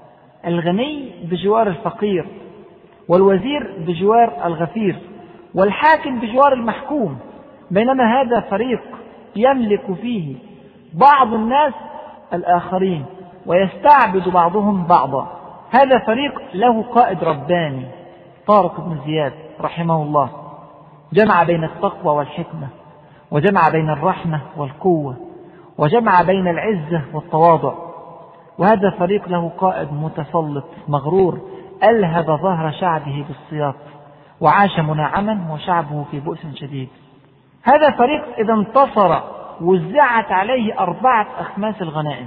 الغني بجوار الفقير والوزير بجوار الغفير والحاكم بجوار المحكوم. بينما هذا فريق يملك فيه بعض الناس الآخرين ويستعبد بعضهم بعضا. هذا فريق له قائد رباني طارق بن زياد رحمه الله، جمع بين التقوى والحكمة وجمع بين الرحمة والقوة وجمع بين العزة والتواضع. وهذا فريق له قائد متسلط مغرور ألهب ظهر شعبه بالسياط وعاش منعما وشعبه في بؤس شديد. هذا فريق إذا انتصر وزعت عليه أربعة أخماس الغنائم.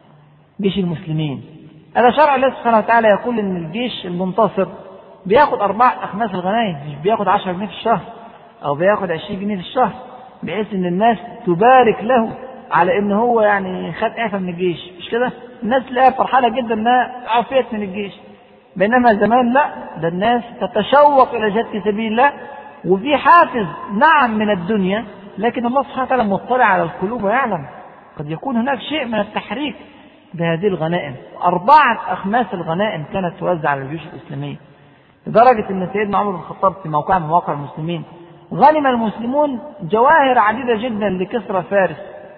جيش المسلمين هذا شرع الله سبحانه وتعالى يقول إن الجيش المنتصر بياخد أربعة أخماس الغنائم، مش بياخد عشرة جنيه في الشهر أو بياخد عشرين جنيه في الشهر، بحيث إن الناس تبارك له على إن هو يعني خد إعفاء من الجيش. مش كده؟ الناس تلاقيها فرحانة جدا إنها عافيت من الجيش. بينما زمان لا، ده الناس تتشوق إلى جهاد في سبيل الله وفي حافز نعم من الدنيا، لكن الله سبحانه وتعالى مطلع على القلوب ويعلم قد يكون هناك شيء من التحريك بهذه الغنائم. أربعة أخماس الغنائم كانت توزع على الجيوش الإسلامية، لدرجة أن سيدنا عمر بن الخطاب في موقع من مواقع المسلمين غنم المسلمون جواهر عديدة جدا لكسرى فارس.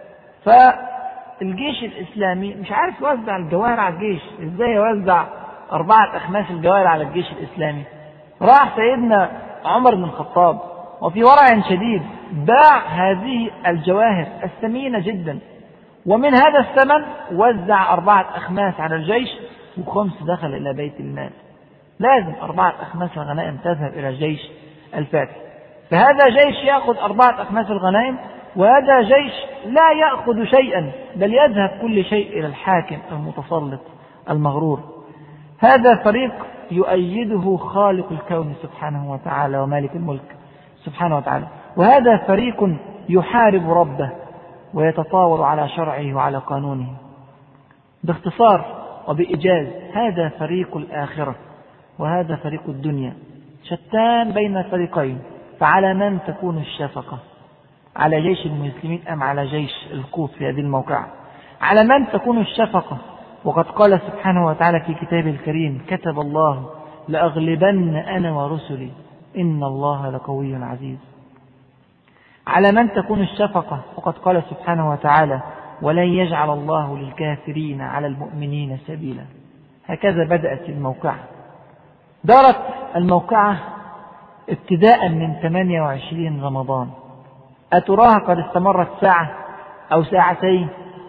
فالجيش الإسلامي مش عارف يوزع الجواهر على الجيش، إزاي يوزع أربعة أخماس الجواهر على الجيش الإسلامي؟ راح سيدنا عمر بن الخطاب وفي ورع شديد باع هذه الجواهر الثمينة جدا، ومن هذا الثمن وزع أربعة أخماس على الجيش وخمس دخل إلى بيت المال. لازم أربعة أخماس الغنائم تذهب إلى جيش الفاتح. فهذا جيش يأخذ أربعة أخماس الغنائم، وهذا جيش لا يأخذ شيئا بل يذهب كل شيء إلى الحاكم المتسلط المغرور. هذا فريق يؤيده خالق الكون سبحانه وتعالى ومالك الملك سبحانه وتعالى، وهذا فريق يحارب ربه ويتطاول على شرعه وعلى قانونه. باختصار وبإيجاز هذا فريق الآخرة وهذا فريق الدنيا، شتان بين الفريقين. فعلى من تكون الشفقة؟ على جيش المسلمين أم على جيش القوط في هذه الموقعة؟ على من تكون الشفقة؟ وقد قال سبحانه وتعالى في كتابه الكريم: كتب الله لأغلبن أنا ورسلي إن الله لقوي عزيز. على من تكون الشفقة؟ وقد قال سبحانه وتعالى: ولن يجعل الله للكافرين على المؤمنين سبيلا. هكذا بدأت الموقعة. دارت الموقعة ابتداء من ثمانية وعشرين رمضان. أتراها قد استمرت ساعة أو ساعتين؟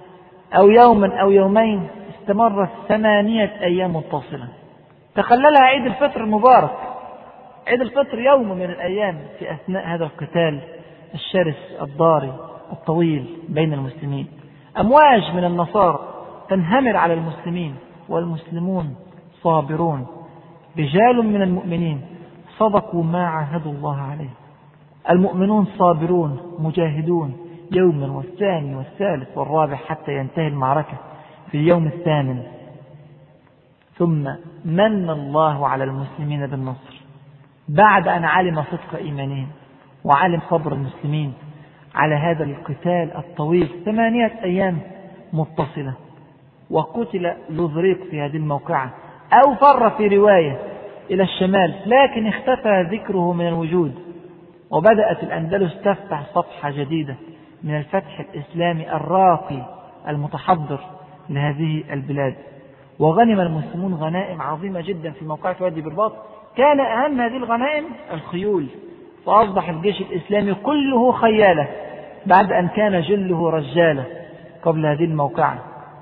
أو يوما أو يومين، استمرت ثمانية أيام متصلة تخللها عيد الفطر المبارك. عيد الفطر يوم من الأيام في أثناء هذا القتال الشرس الضاري الطويل بين المسلمين. أمواج من النصارى تنهمر على المسلمين، والمسلمون صابرون، رجال من المؤمنين صدقوا ما عاهدوا الله عليه. المؤمنون صابرون مجاهدون يوما والثاني والثالث والرابع حتى ينتهي المعركة في اليوم الثامن. ثم من الله على المسلمين بالنصر بعد أن علم صدق إيمانهم وعلم صبر المسلمين على هذا القتال الطويل ثمانية أيام متصلة. وقتل لوذريق في هذه الموقعة، أو فر في رواية إلى الشمال لكن اختفى ذكره من الوجود. وبدأت الأندلس تفتح صفحة جديدة من الفتح الإسلامي الراقي المتحضر لهذه البلاد. وغنم المسلمون غنائم عظيمة جدا في موقعة وادي برباط. كان أهم هذه الغنائم الخيول، فأصبح الجيش الإسلامي كله خيالة بعد أن كان جله رجالة قبل هذه الموقعة.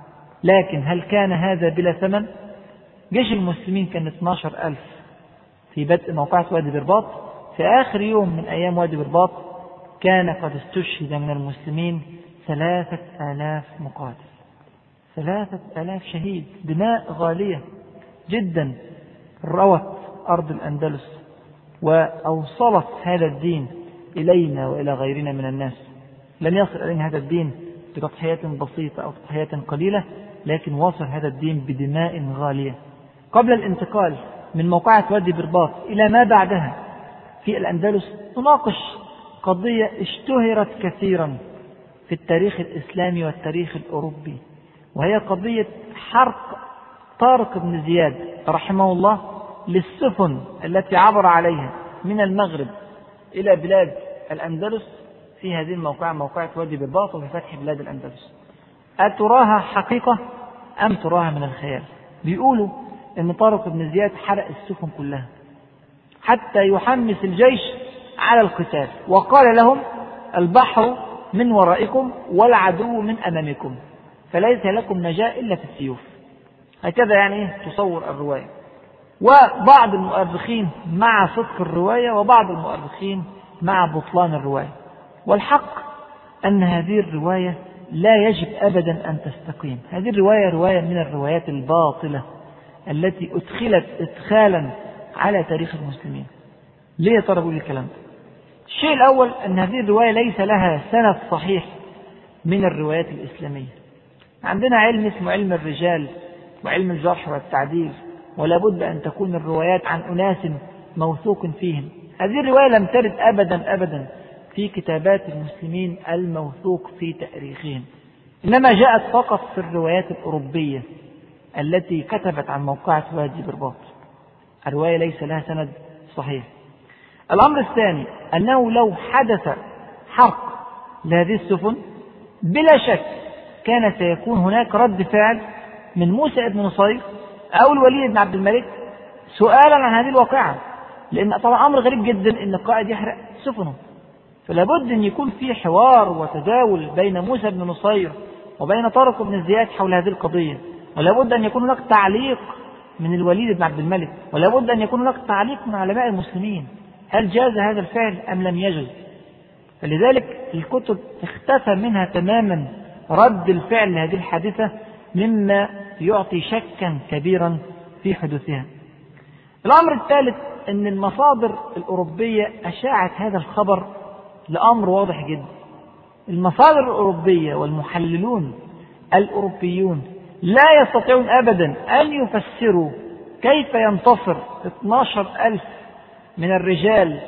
لكن هل كان هذا بلا ثمن؟ جيش المسلمين كان اثني عشر ألف في بدء موقعة وادي برباط. في آخر يوم من أيام وادي برباط كان قد استشهد من المسلمين ثلاثة آلاف مقاتل، ثلاثة آلاف شهيد. دماء غالية جدا روت أرض الأندلس وأوصلت هذا الدين إلينا وإلى غيرنا من الناس. لم يصل إلينا هذا الدين بتضحيات بسيطة أو تضحيات قليلة، لكن وصل هذا الدين بدماء غالية. قبل الانتقال من موقعة وادي برباط إلى ما بعدها في الأندلس نناقش قضية اشتهرت كثيرا في التاريخ الإسلامي والتاريخ الأوروبي، وهي قضية حرق طارق بن زياد رحمه الله للسفن التي عبر عليها من المغرب إلى بلاد الأندلس في هذه الموقعة، موقعة وادي برباط، وفي فتح بلاد الأندلس. أتراها حقيقة أم تراها من الخيال؟ بيقولوا أن طارق بن زياد حرق السفن كلها حتى يحمس الجيش على القتال، وقال لهم البحر من ورائكم والعدو من أمامكم فليس لكم نجاة إلا في السيوف. هكذا يعني تصور الرواية. وبعض المؤرخين مع صدق الرواية وبعض المؤرخين مع بطلان الرواية. والحق أن هذه الرواية لا يجب أبدا أن تستقيم. هذه الرواية رواية من الروايات الباطلة التي أدخلت إدخالا على تاريخ المسلمين. ليه ترى بقول الكلام ده؟ الشيء الأول أن هذه الرواية ليس لها سند صحيح من الروايات الإسلامية. عندنا علم اسمه علم الرجال وعلم الجرح والتعديل، ولا بد أن تكون الروايات عن أناس موثوق فيهم. هذه الرواية لم ترد أبدا أبدا في كتابات المسلمين الموثوق في تاريخهم، إنما جاءت فقط في الروايات الأوروبية التي كتبت عن موقعة وادي برباط. الرواية ليس لها سند صحيح. الأمر الثاني أنه لو حدث حرق لهذه السفن بلا شك كان سيكون هناك رد فعل من موسى بن نصير أو الوليد بن عبد الملك سؤالا عن هذه الواقعة، لأن طبعا أمر غريب جدا أن القائد يحرق سفنه، فلا بد أن يكون في حوار وتداول بين موسى بن نصير وبين طارق بن زياد حول هذه القضية، ولا بد أن يكون هناك تعليق من الوليد بن عبد الملك، ولا بد أن يكون هناك تعليق من علماء المسلمين هل جاز هذا الفعل أم لم يجز. فلذلك الكتب اختفى منها تماما رد الفعل لهذه الحادثة، مما يعطي شكا كبيرا في حدوثها. الأمر الثالث أن المصادر الأوروبية أشاعت هذا الخبر لأمر واضح جدا. المصادر الأوروبية والمحللون الأوروبيون لا يستطيعون أبدا أن يفسروا كيف ينتصر اثني عشر ألف من الرجال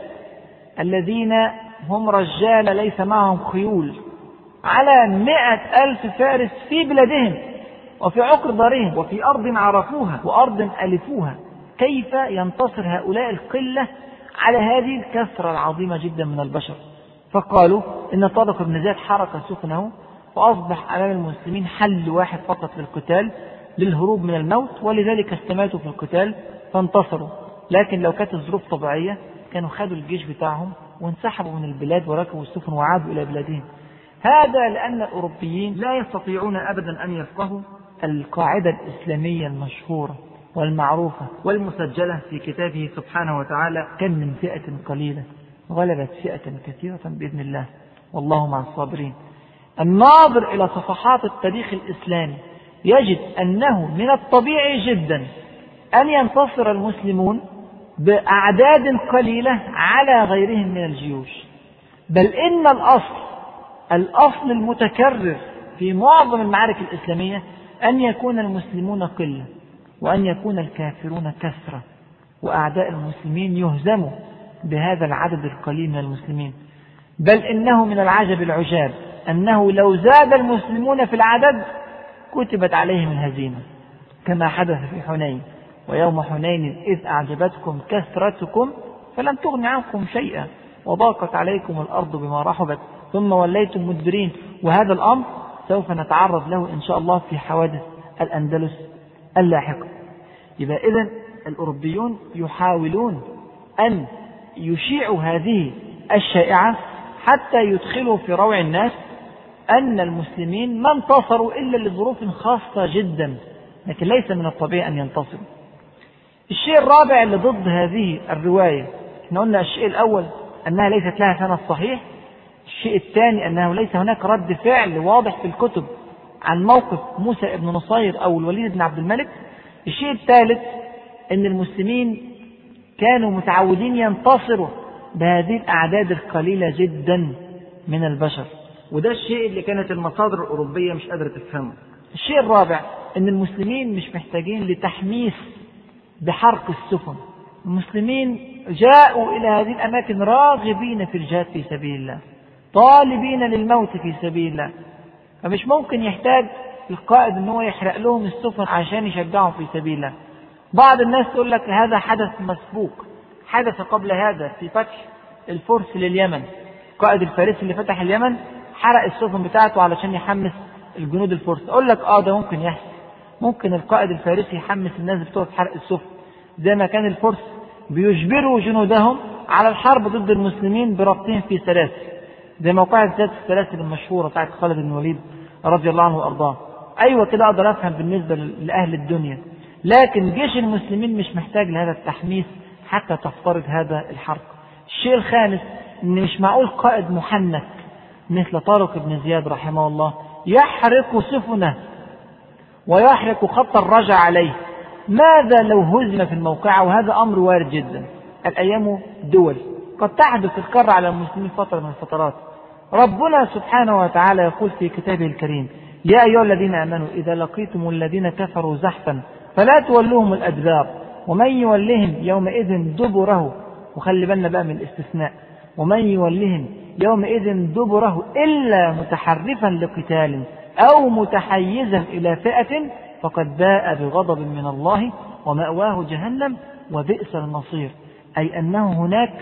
الذين هم رجال ليس معهم خيول على مئة ألف فارس في بلادهم وفي عقر دارهم وفي أرض عرفوها وأرض ألفوها. كيف ينتصر هؤلاء القلة على هذه الكثرة العظيمة جدا من البشر؟ فقالوا إن طارق بن زياد حرق سفنه، وأصبح أمام المسلمين حل واحد فقط للقتال للهروب من الموت، ولذلك استماتوا في القتال فانتصروا. لكن لو كانت الظروف طبيعية كانوا خدوا الجيش بتاعهم وانسحبوا من البلاد وركبوا السفن وعادوا إلى بلادهم. هذا لأن الأوروبيين لا يستطيعون أبدا أن يفقهوا القاعدة الإسلامية المشهورة والمعروفة والمسجلة في كتابه سبحانه وتعالى: كم من فئة قليلة غلبت فئة كثيرة بإذن الله والله مع الصابرين. الناظر إلى صفحات التاريخ الإسلامي يجد أنه من الطبيعي جدا أن ينتصر المسلمون بأعداد قليلة على غيرهم من الجيوش، بل إن الأصل الأصل المتكرر في معظم المعارك الإسلامية أن يكون المسلمون قلة وأن يكون الكافرون كثرة، وأعداء المسلمين يهزموا بهذا العدد القليل من المسلمين. بل إنه من العجب العجاب أنه لو زاد المسلمون في العدد كتبت عليهم الهزيمة، كما حدث في حنين: ويوم حنين إذ أعجبتكم كثرتكم فلم تغن عنكم شيئا وضاقت عليكم الأرض بما رحبت ثم وليتم مدبرين. وهذا الأمر سوف نتعرض له إن شاء الله في حوادث الأندلس اللاحقة. يبقى إذن الأوروبيون يحاولون أن يشيعوا هذه الشائعة حتى يدخلوا في روع الناس أن المسلمين ما انتصروا إلا لظروف خاصة جدا، لكن ليس من الطبيعي أن ينتصروا. الشيء الرابع اللي ضد هذه الرواية، احنا قلنا الشيء الأول أنها ليست لها سند صحيح، الشيء الثاني أنه ليس هناك رد فعل واضح في الكتب عن موقف موسى بن نصير أو الوليد بن عبد الملك، الشيء الثالث أن المسلمين كانوا متعودين ينتصروا بهذه الأعداد القليلة جدا من البشر، وده الشيء اللي كانت المصادر الأوروبية مش قادرة تفهمه. الشيء الرابع أن المسلمين مش محتاجين لتحميس بحرق السفن، المسلمين جاءوا إلى هذه الأماكن راغبين في الجهاد في سبيل الله، طالبين للموت في سبيل الله، فمش ممكن يحتاج القائد أنه يحرق لهم السفن عشان يشجعهم في سبيل الله. بعض الناس تقول لك هذا حدث مسبوق، حدث قبل هذا في فتح الفرس لليمن، القائد الفارسي اللي فتح اليمن حرق السفن بتاعته علشان يحمس الجنود الفرس. أقول لك آه ده ممكن يحصل، ممكن القائد الفارسي يحمس الناس بتوع حرق السفن زي ما كان الفرس بيجبروا جنودهم على الحرب ضد المسلمين بربطهم في سلاسل، زي موقعة ذات السلاسل المشهورة بتاعت خالد بن الوليد رضي الله عنه وأرضاه. أيوة كده أقدر أفهم بالنسبة لأهل الدنيا، لكن جيش المسلمين مش محتاج لهذا التحميس حتى تفترض هذا الحرق. الشيء الخامس إن مش معقول قائد محنك مثل طارق بن زياد رحمه الله يحرق سفنه ويحرق خط الرجع عليه. ماذا لو هزم في الموقعة؟ وهذا أمر وارد جدا، الأيام دول قد تحدث الكرة على المسلمين فترة من الفترات. ربنا سبحانه وتعالى يقول في كتابه الكريم: يا أيها الذين آمنوا إذا لقيتم الذين كفروا زحفا فلا تولوهم الأدبار ومن يولهم يومئذ دبره، وخلي بالنا بقى من الاستثناء، ومن يولهم يومئذ دبره إلا متحرفا لقتال أو متحيزا إلى فئة فقد باء بغضب من الله ومأواه جهنم وبئس المصير. أي أنه هناك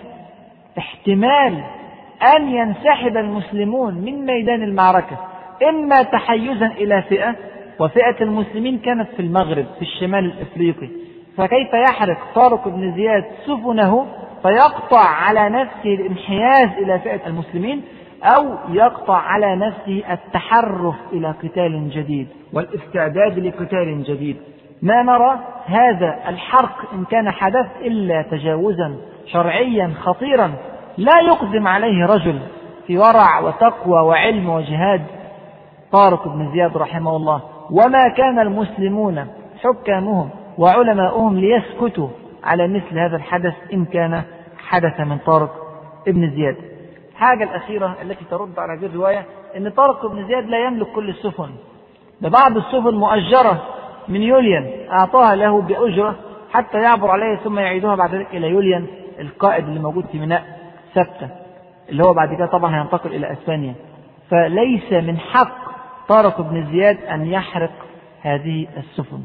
احتمال أن ينسحب المسلمون من ميدان المعركة إما تحيزا إلى فئة، وفئة المسلمين كانت في المغرب في الشمال الإفريقي، فكيف يحرق طارق بن زياد سفنه فيقطع على نفسه الانحياز إلى فئة المسلمين، أو يقطع على نفسه التحرف إلى قتال جديد والاستعداد لقتال جديد. ما نرى هذا الحرق إن كان حدث إلا تجاوزا شرعيا خطيرا لا يقدم عليه رجل في ورع وتقوى وعلم وجهاد طارق بن زياد رحمه الله. وما كان المسلمون حكامهم وعلماؤهم ليسكتوا على مثل هذا الحدث إن كان حدث من طارق بن زياد. الحاجة الأخيرة التي ترد على هذه الرواية أن طارق بن زياد لا يملك كل السفن، ببعض السفن مؤجرة من يوليان أعطاها له بأجرة حتى يعبر عليه ثم يعيدها بعد ذلك إلى يوليان القائد اللي موجود في ميناء سبتة، اللي هو بعد كده طبعا هينتقل إلى أسبانيا. فليس من حق طارق بن زياد أن يحرق هذه السفن.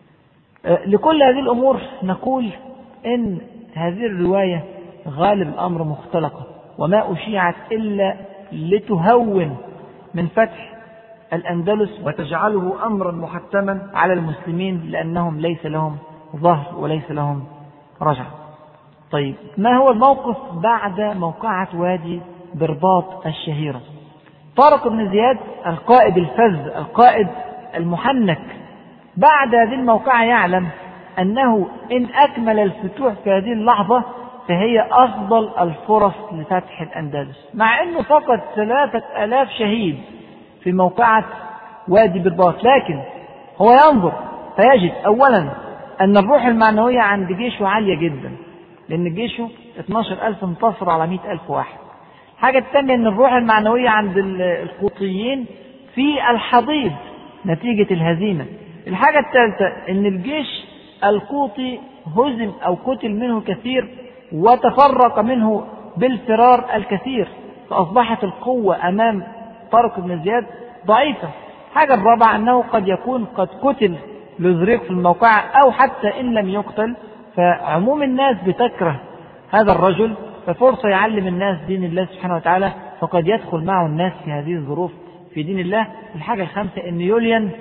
لكل هذه الأمور نقول إن هذه الرواية غالب الأمر مختلقة، وما أشيعت إلا لتهون من فتح الأندلس وتجعله أمرا محتما على المسلمين لأنهم ليس لهم ظهر وليس لهم رجع. طيب ما هو الموقف بعد موقعة وادي برباط الشهيرة؟ طارق بن زياد القائد الفذ القائد المحنك بعد هذه الموقعة يعلم أنه إن أكمل الفتوح في هذه اللحظة فهي أفضل الفرص لفتح الأندلس، مع أنه فقد ثلاثة آلاف شهيد في موقعة وادي برباط، لكن هو ينظر فيجد أولا أن الروح المعنوية عند جيشه عالية جدا، لأن جيشه اثناشر ألف انتصر على مئة ألف واحد. الحاجة الثانية أن الروح المعنوية عند القوطيين في الحضيض نتيجة الهزيمة. الحاجة الثالثة أن الجيش القوطي هزم أو قتل منه كثير وتفرق منه بالفرار الكثير، فأصبحت القوة أمام طارق بن زياد ضعيفة. الحاجة الرابعة أنه قد يكون قد قتل لزريق في الموقعة، أو حتى إن لم يقتل فعموم الناس بتكره هذا الرجل، ففرصة يعلم الناس دين الله سبحانه وتعالى، فقد يدخل معه الناس في هذه الظروف في دين الله. الحاجة الخامسة أن يوليان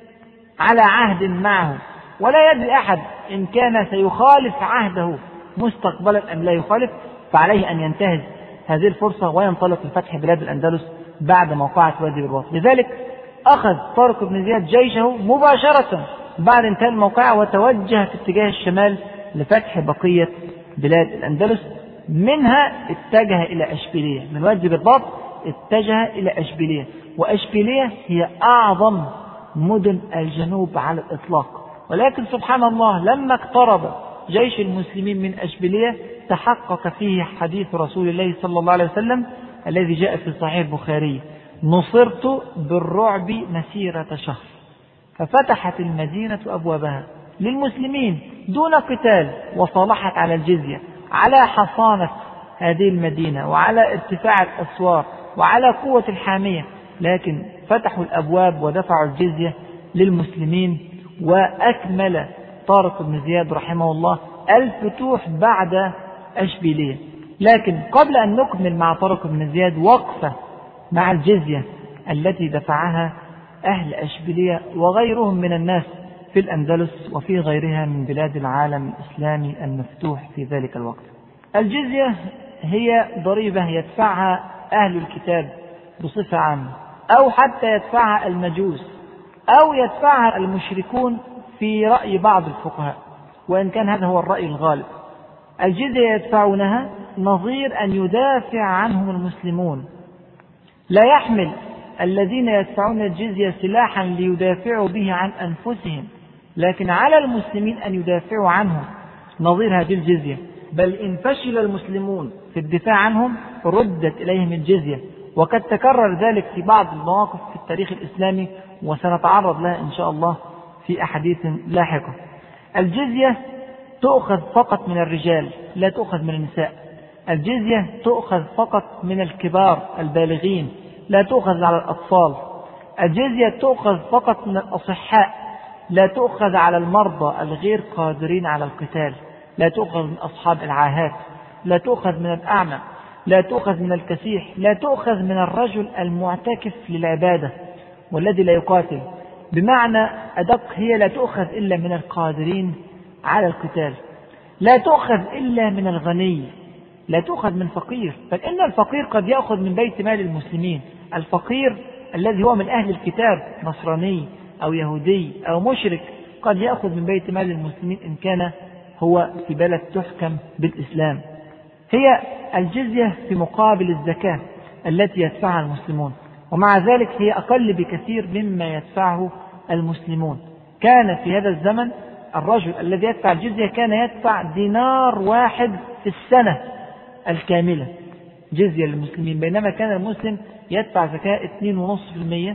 على عهد معه، ولا يدري أحد إن كان سيخالف عهده مستقبلا أم لا يخالف، فعليه أن ينتهز هذه الفرصة وينطلق لفتح بلاد الأندلس بعد موقعة وادي برباط. لذلك أخذ طارق بن زياد جيشه مباشرة بعد انتهاء الموقعة وتوجه في اتجاه الشمال لفتح بقية بلاد الأندلس. منها اتجه إلى أشبيلية، من وادي برباط اتجه إلى أشبيلية، وأشبيلية هي أعظم مدن الجنوب على الإطلاق. ولكن سبحان الله لما اقترب جيش المسلمين من أشبيلية تحقق فيه حديث رسول الله صلى الله عليه وسلم الذي جاء في صحيح البخاري: نصرت بالرعب مسيرة شهر. ففتحت المدينة أبوابها للمسلمين دون قتال، وصالحت على الجزية، على حصانة هذه المدينة وعلى ارتفاع الأسوار وعلى قوة الحامية، لكن فتحوا الأبواب ودفعوا الجزية للمسلمين. وأكمل طارق بن زياد رحمه الله الفتوح بعد أشبيلية. لكن قبل أن نكمل مع طارق بن زياد وقفة مع الجزية التي دفعها أهل أشبيلية وغيرهم من الناس في الأندلس وفي غيرها من بلاد العالم الإسلامي المفتوح في ذلك الوقت. الجزية هي ضريبة يدفعها أهل الكتاب بصفة عامة، أو حتى يدفعها المجوس، أو يدفعها المشركون في رأي بعض الفقهاء، وإن كان هذا هو الرأي الغالب. الجزية يدفعونها نظير أن يدافع عنهم المسلمون. لا يحمل الذين يدفعون الجزية سلاحا ليدافعوا به عن أنفسهم، لكن على المسلمين أن يدافعوا عنهم نظير هذه الجزية. بل إن فشل المسلمون في الدفاع عنهم ردت إليهم الجزية، وقد تكرر ذلك في بعض المواقف في التاريخ الإسلامي، وسنتعرض لها إن شاء الله في أحاديث لاحقة. الجزية تؤخذ فقط من الرجال، لا تؤخذ من النساء. الجزية تؤخذ فقط من الكبار البالغين، لا تؤخذ على الأطفال. الجزية تؤخذ فقط من الأصحاء، لا تؤخذ على المرضى الغير قادرين على القتال، لا تؤخذ من أصحاب العاهات، لا تؤخذ من الأعمى، لا تؤخذ من الكسيح، لا تؤخذ من الرجل المعتكف للعبادة والذي لا يقاتل. بمعنى أدق هي لا تؤخذ إلا من القادرين على القتال، لا تؤخذ إلا من الغني، لا تؤخذ من فقير. فإن الفقير قد يأخذ من بيت مال المسلمين، الفقير الذي هو من أهل الكتاب نصراني أو يهودي أو مشرك قد يأخذ من بيت مال المسلمين إن كان هو في بلد تحكم بالإسلام. هي الجزية في مقابل الزكاة التي يدفعها المسلمون، ومع ذلك هي أقل بكثير مما يدفعه المسلمون. كان في هذا الزمن الرجل الذي يدفع الجزية كان يدفع دينار واحد في السنة الكاملة جزية للمسلمين، بينما كان المسلم يدفع زكاة اثنين فاصلة خمسة بالمئة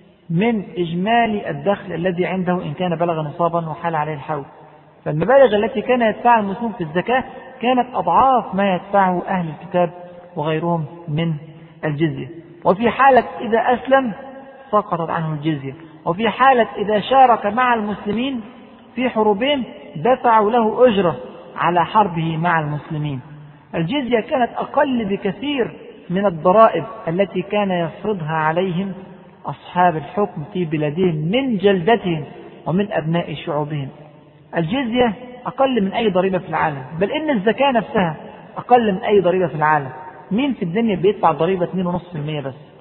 من إجمالي الدخل الذي عنده إن كان بلغ نصابا وحال عليه الحول. فالمبالغ التي كان يدفعها المسلمون في الزكاة كانت أضعاف ما يدفعه أهل الكتاب وغيرهم من الجزية. وفي حالة إذا أسلم سقطت عنه الجزية، وفي حالة إذا شارك مع المسلمين في حروبهم دفعوا له أجرة على حربه مع المسلمين. الجزية كانت أقل بكثير من الضرائب التي كان يفرضها عليهم أصحاب الحكم في بلادهم من جلدتهم ومن أبناء شعوبهم. الجزية أقل من أي ضريبة في العالم، بل إن الزكاة نفسها أقل من أي ضريبة في العالم. مين في الدنيا بيدفع ضريبة اثنين فاصلة خمسة بالمئة بس؟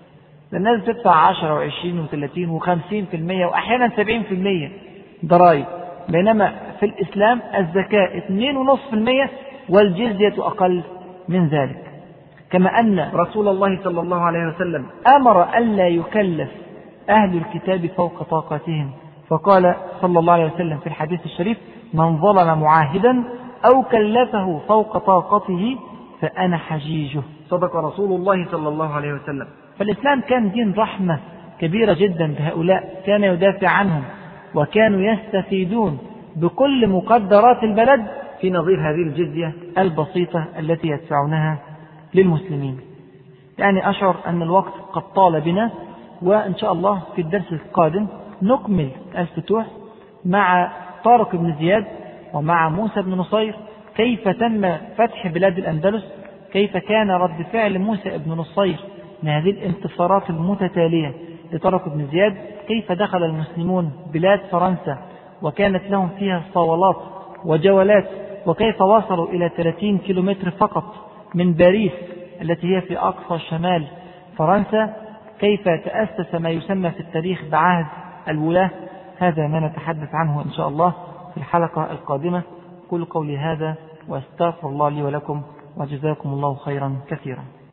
الناس بتدفع عشرة وعشرين وثلاثين وخمسين في المية وأحيانا سبعين في المية ضرائب، بينما في الإسلام الزكاة اثنين ونصف في المية والجزية أقل من ذلك. كما أن رسول الله صلى الله عليه وسلم أمر ألا يكلف أهل الكتاب فوق طاقتهم، فقال صلى الله عليه وسلم في الحديث الشريف: من ظلم معاهدا أو كلفه فوق طاقته فأنا حجيجه. صدق رسول الله صلى الله عليه وسلم. فالإسلام كان دين رحمة كبيرة جدا بهؤلاء، كان يدافع عنهم وكانوا يستفيدون بكل مقدرات البلد في نظير هذه الجزية البسيطة التي يدفعونها للمسلمين. يعني أشعر أن الوقت قد طال بنا، وإن شاء الله في الدرس القادم نكمل الفتوح مع طارق بن زياد ومع موسى بن نصير، كيف تم فتح بلاد الأندلس، كيف كان رد فعل موسى بن نصير من هذه الانتصارات المتتالية لطارق بن زياد، كيف دخل المسلمون بلاد فرنسا وكانت لهم فيها صولات وجولات، وكيف وصلوا إلى ثلاثين كيلومتر فقط من باريس التي هي في أقصى شمال فرنسا، كيف تأسس ما يسمى في التاريخ بعهد الولاة. هذا ما نتحدث عنه إن شاء الله في الحلقة القادمة. كل قولي هذا وأستغفر الله لي ولكم، وجزاكم الله خيرا كثيرا.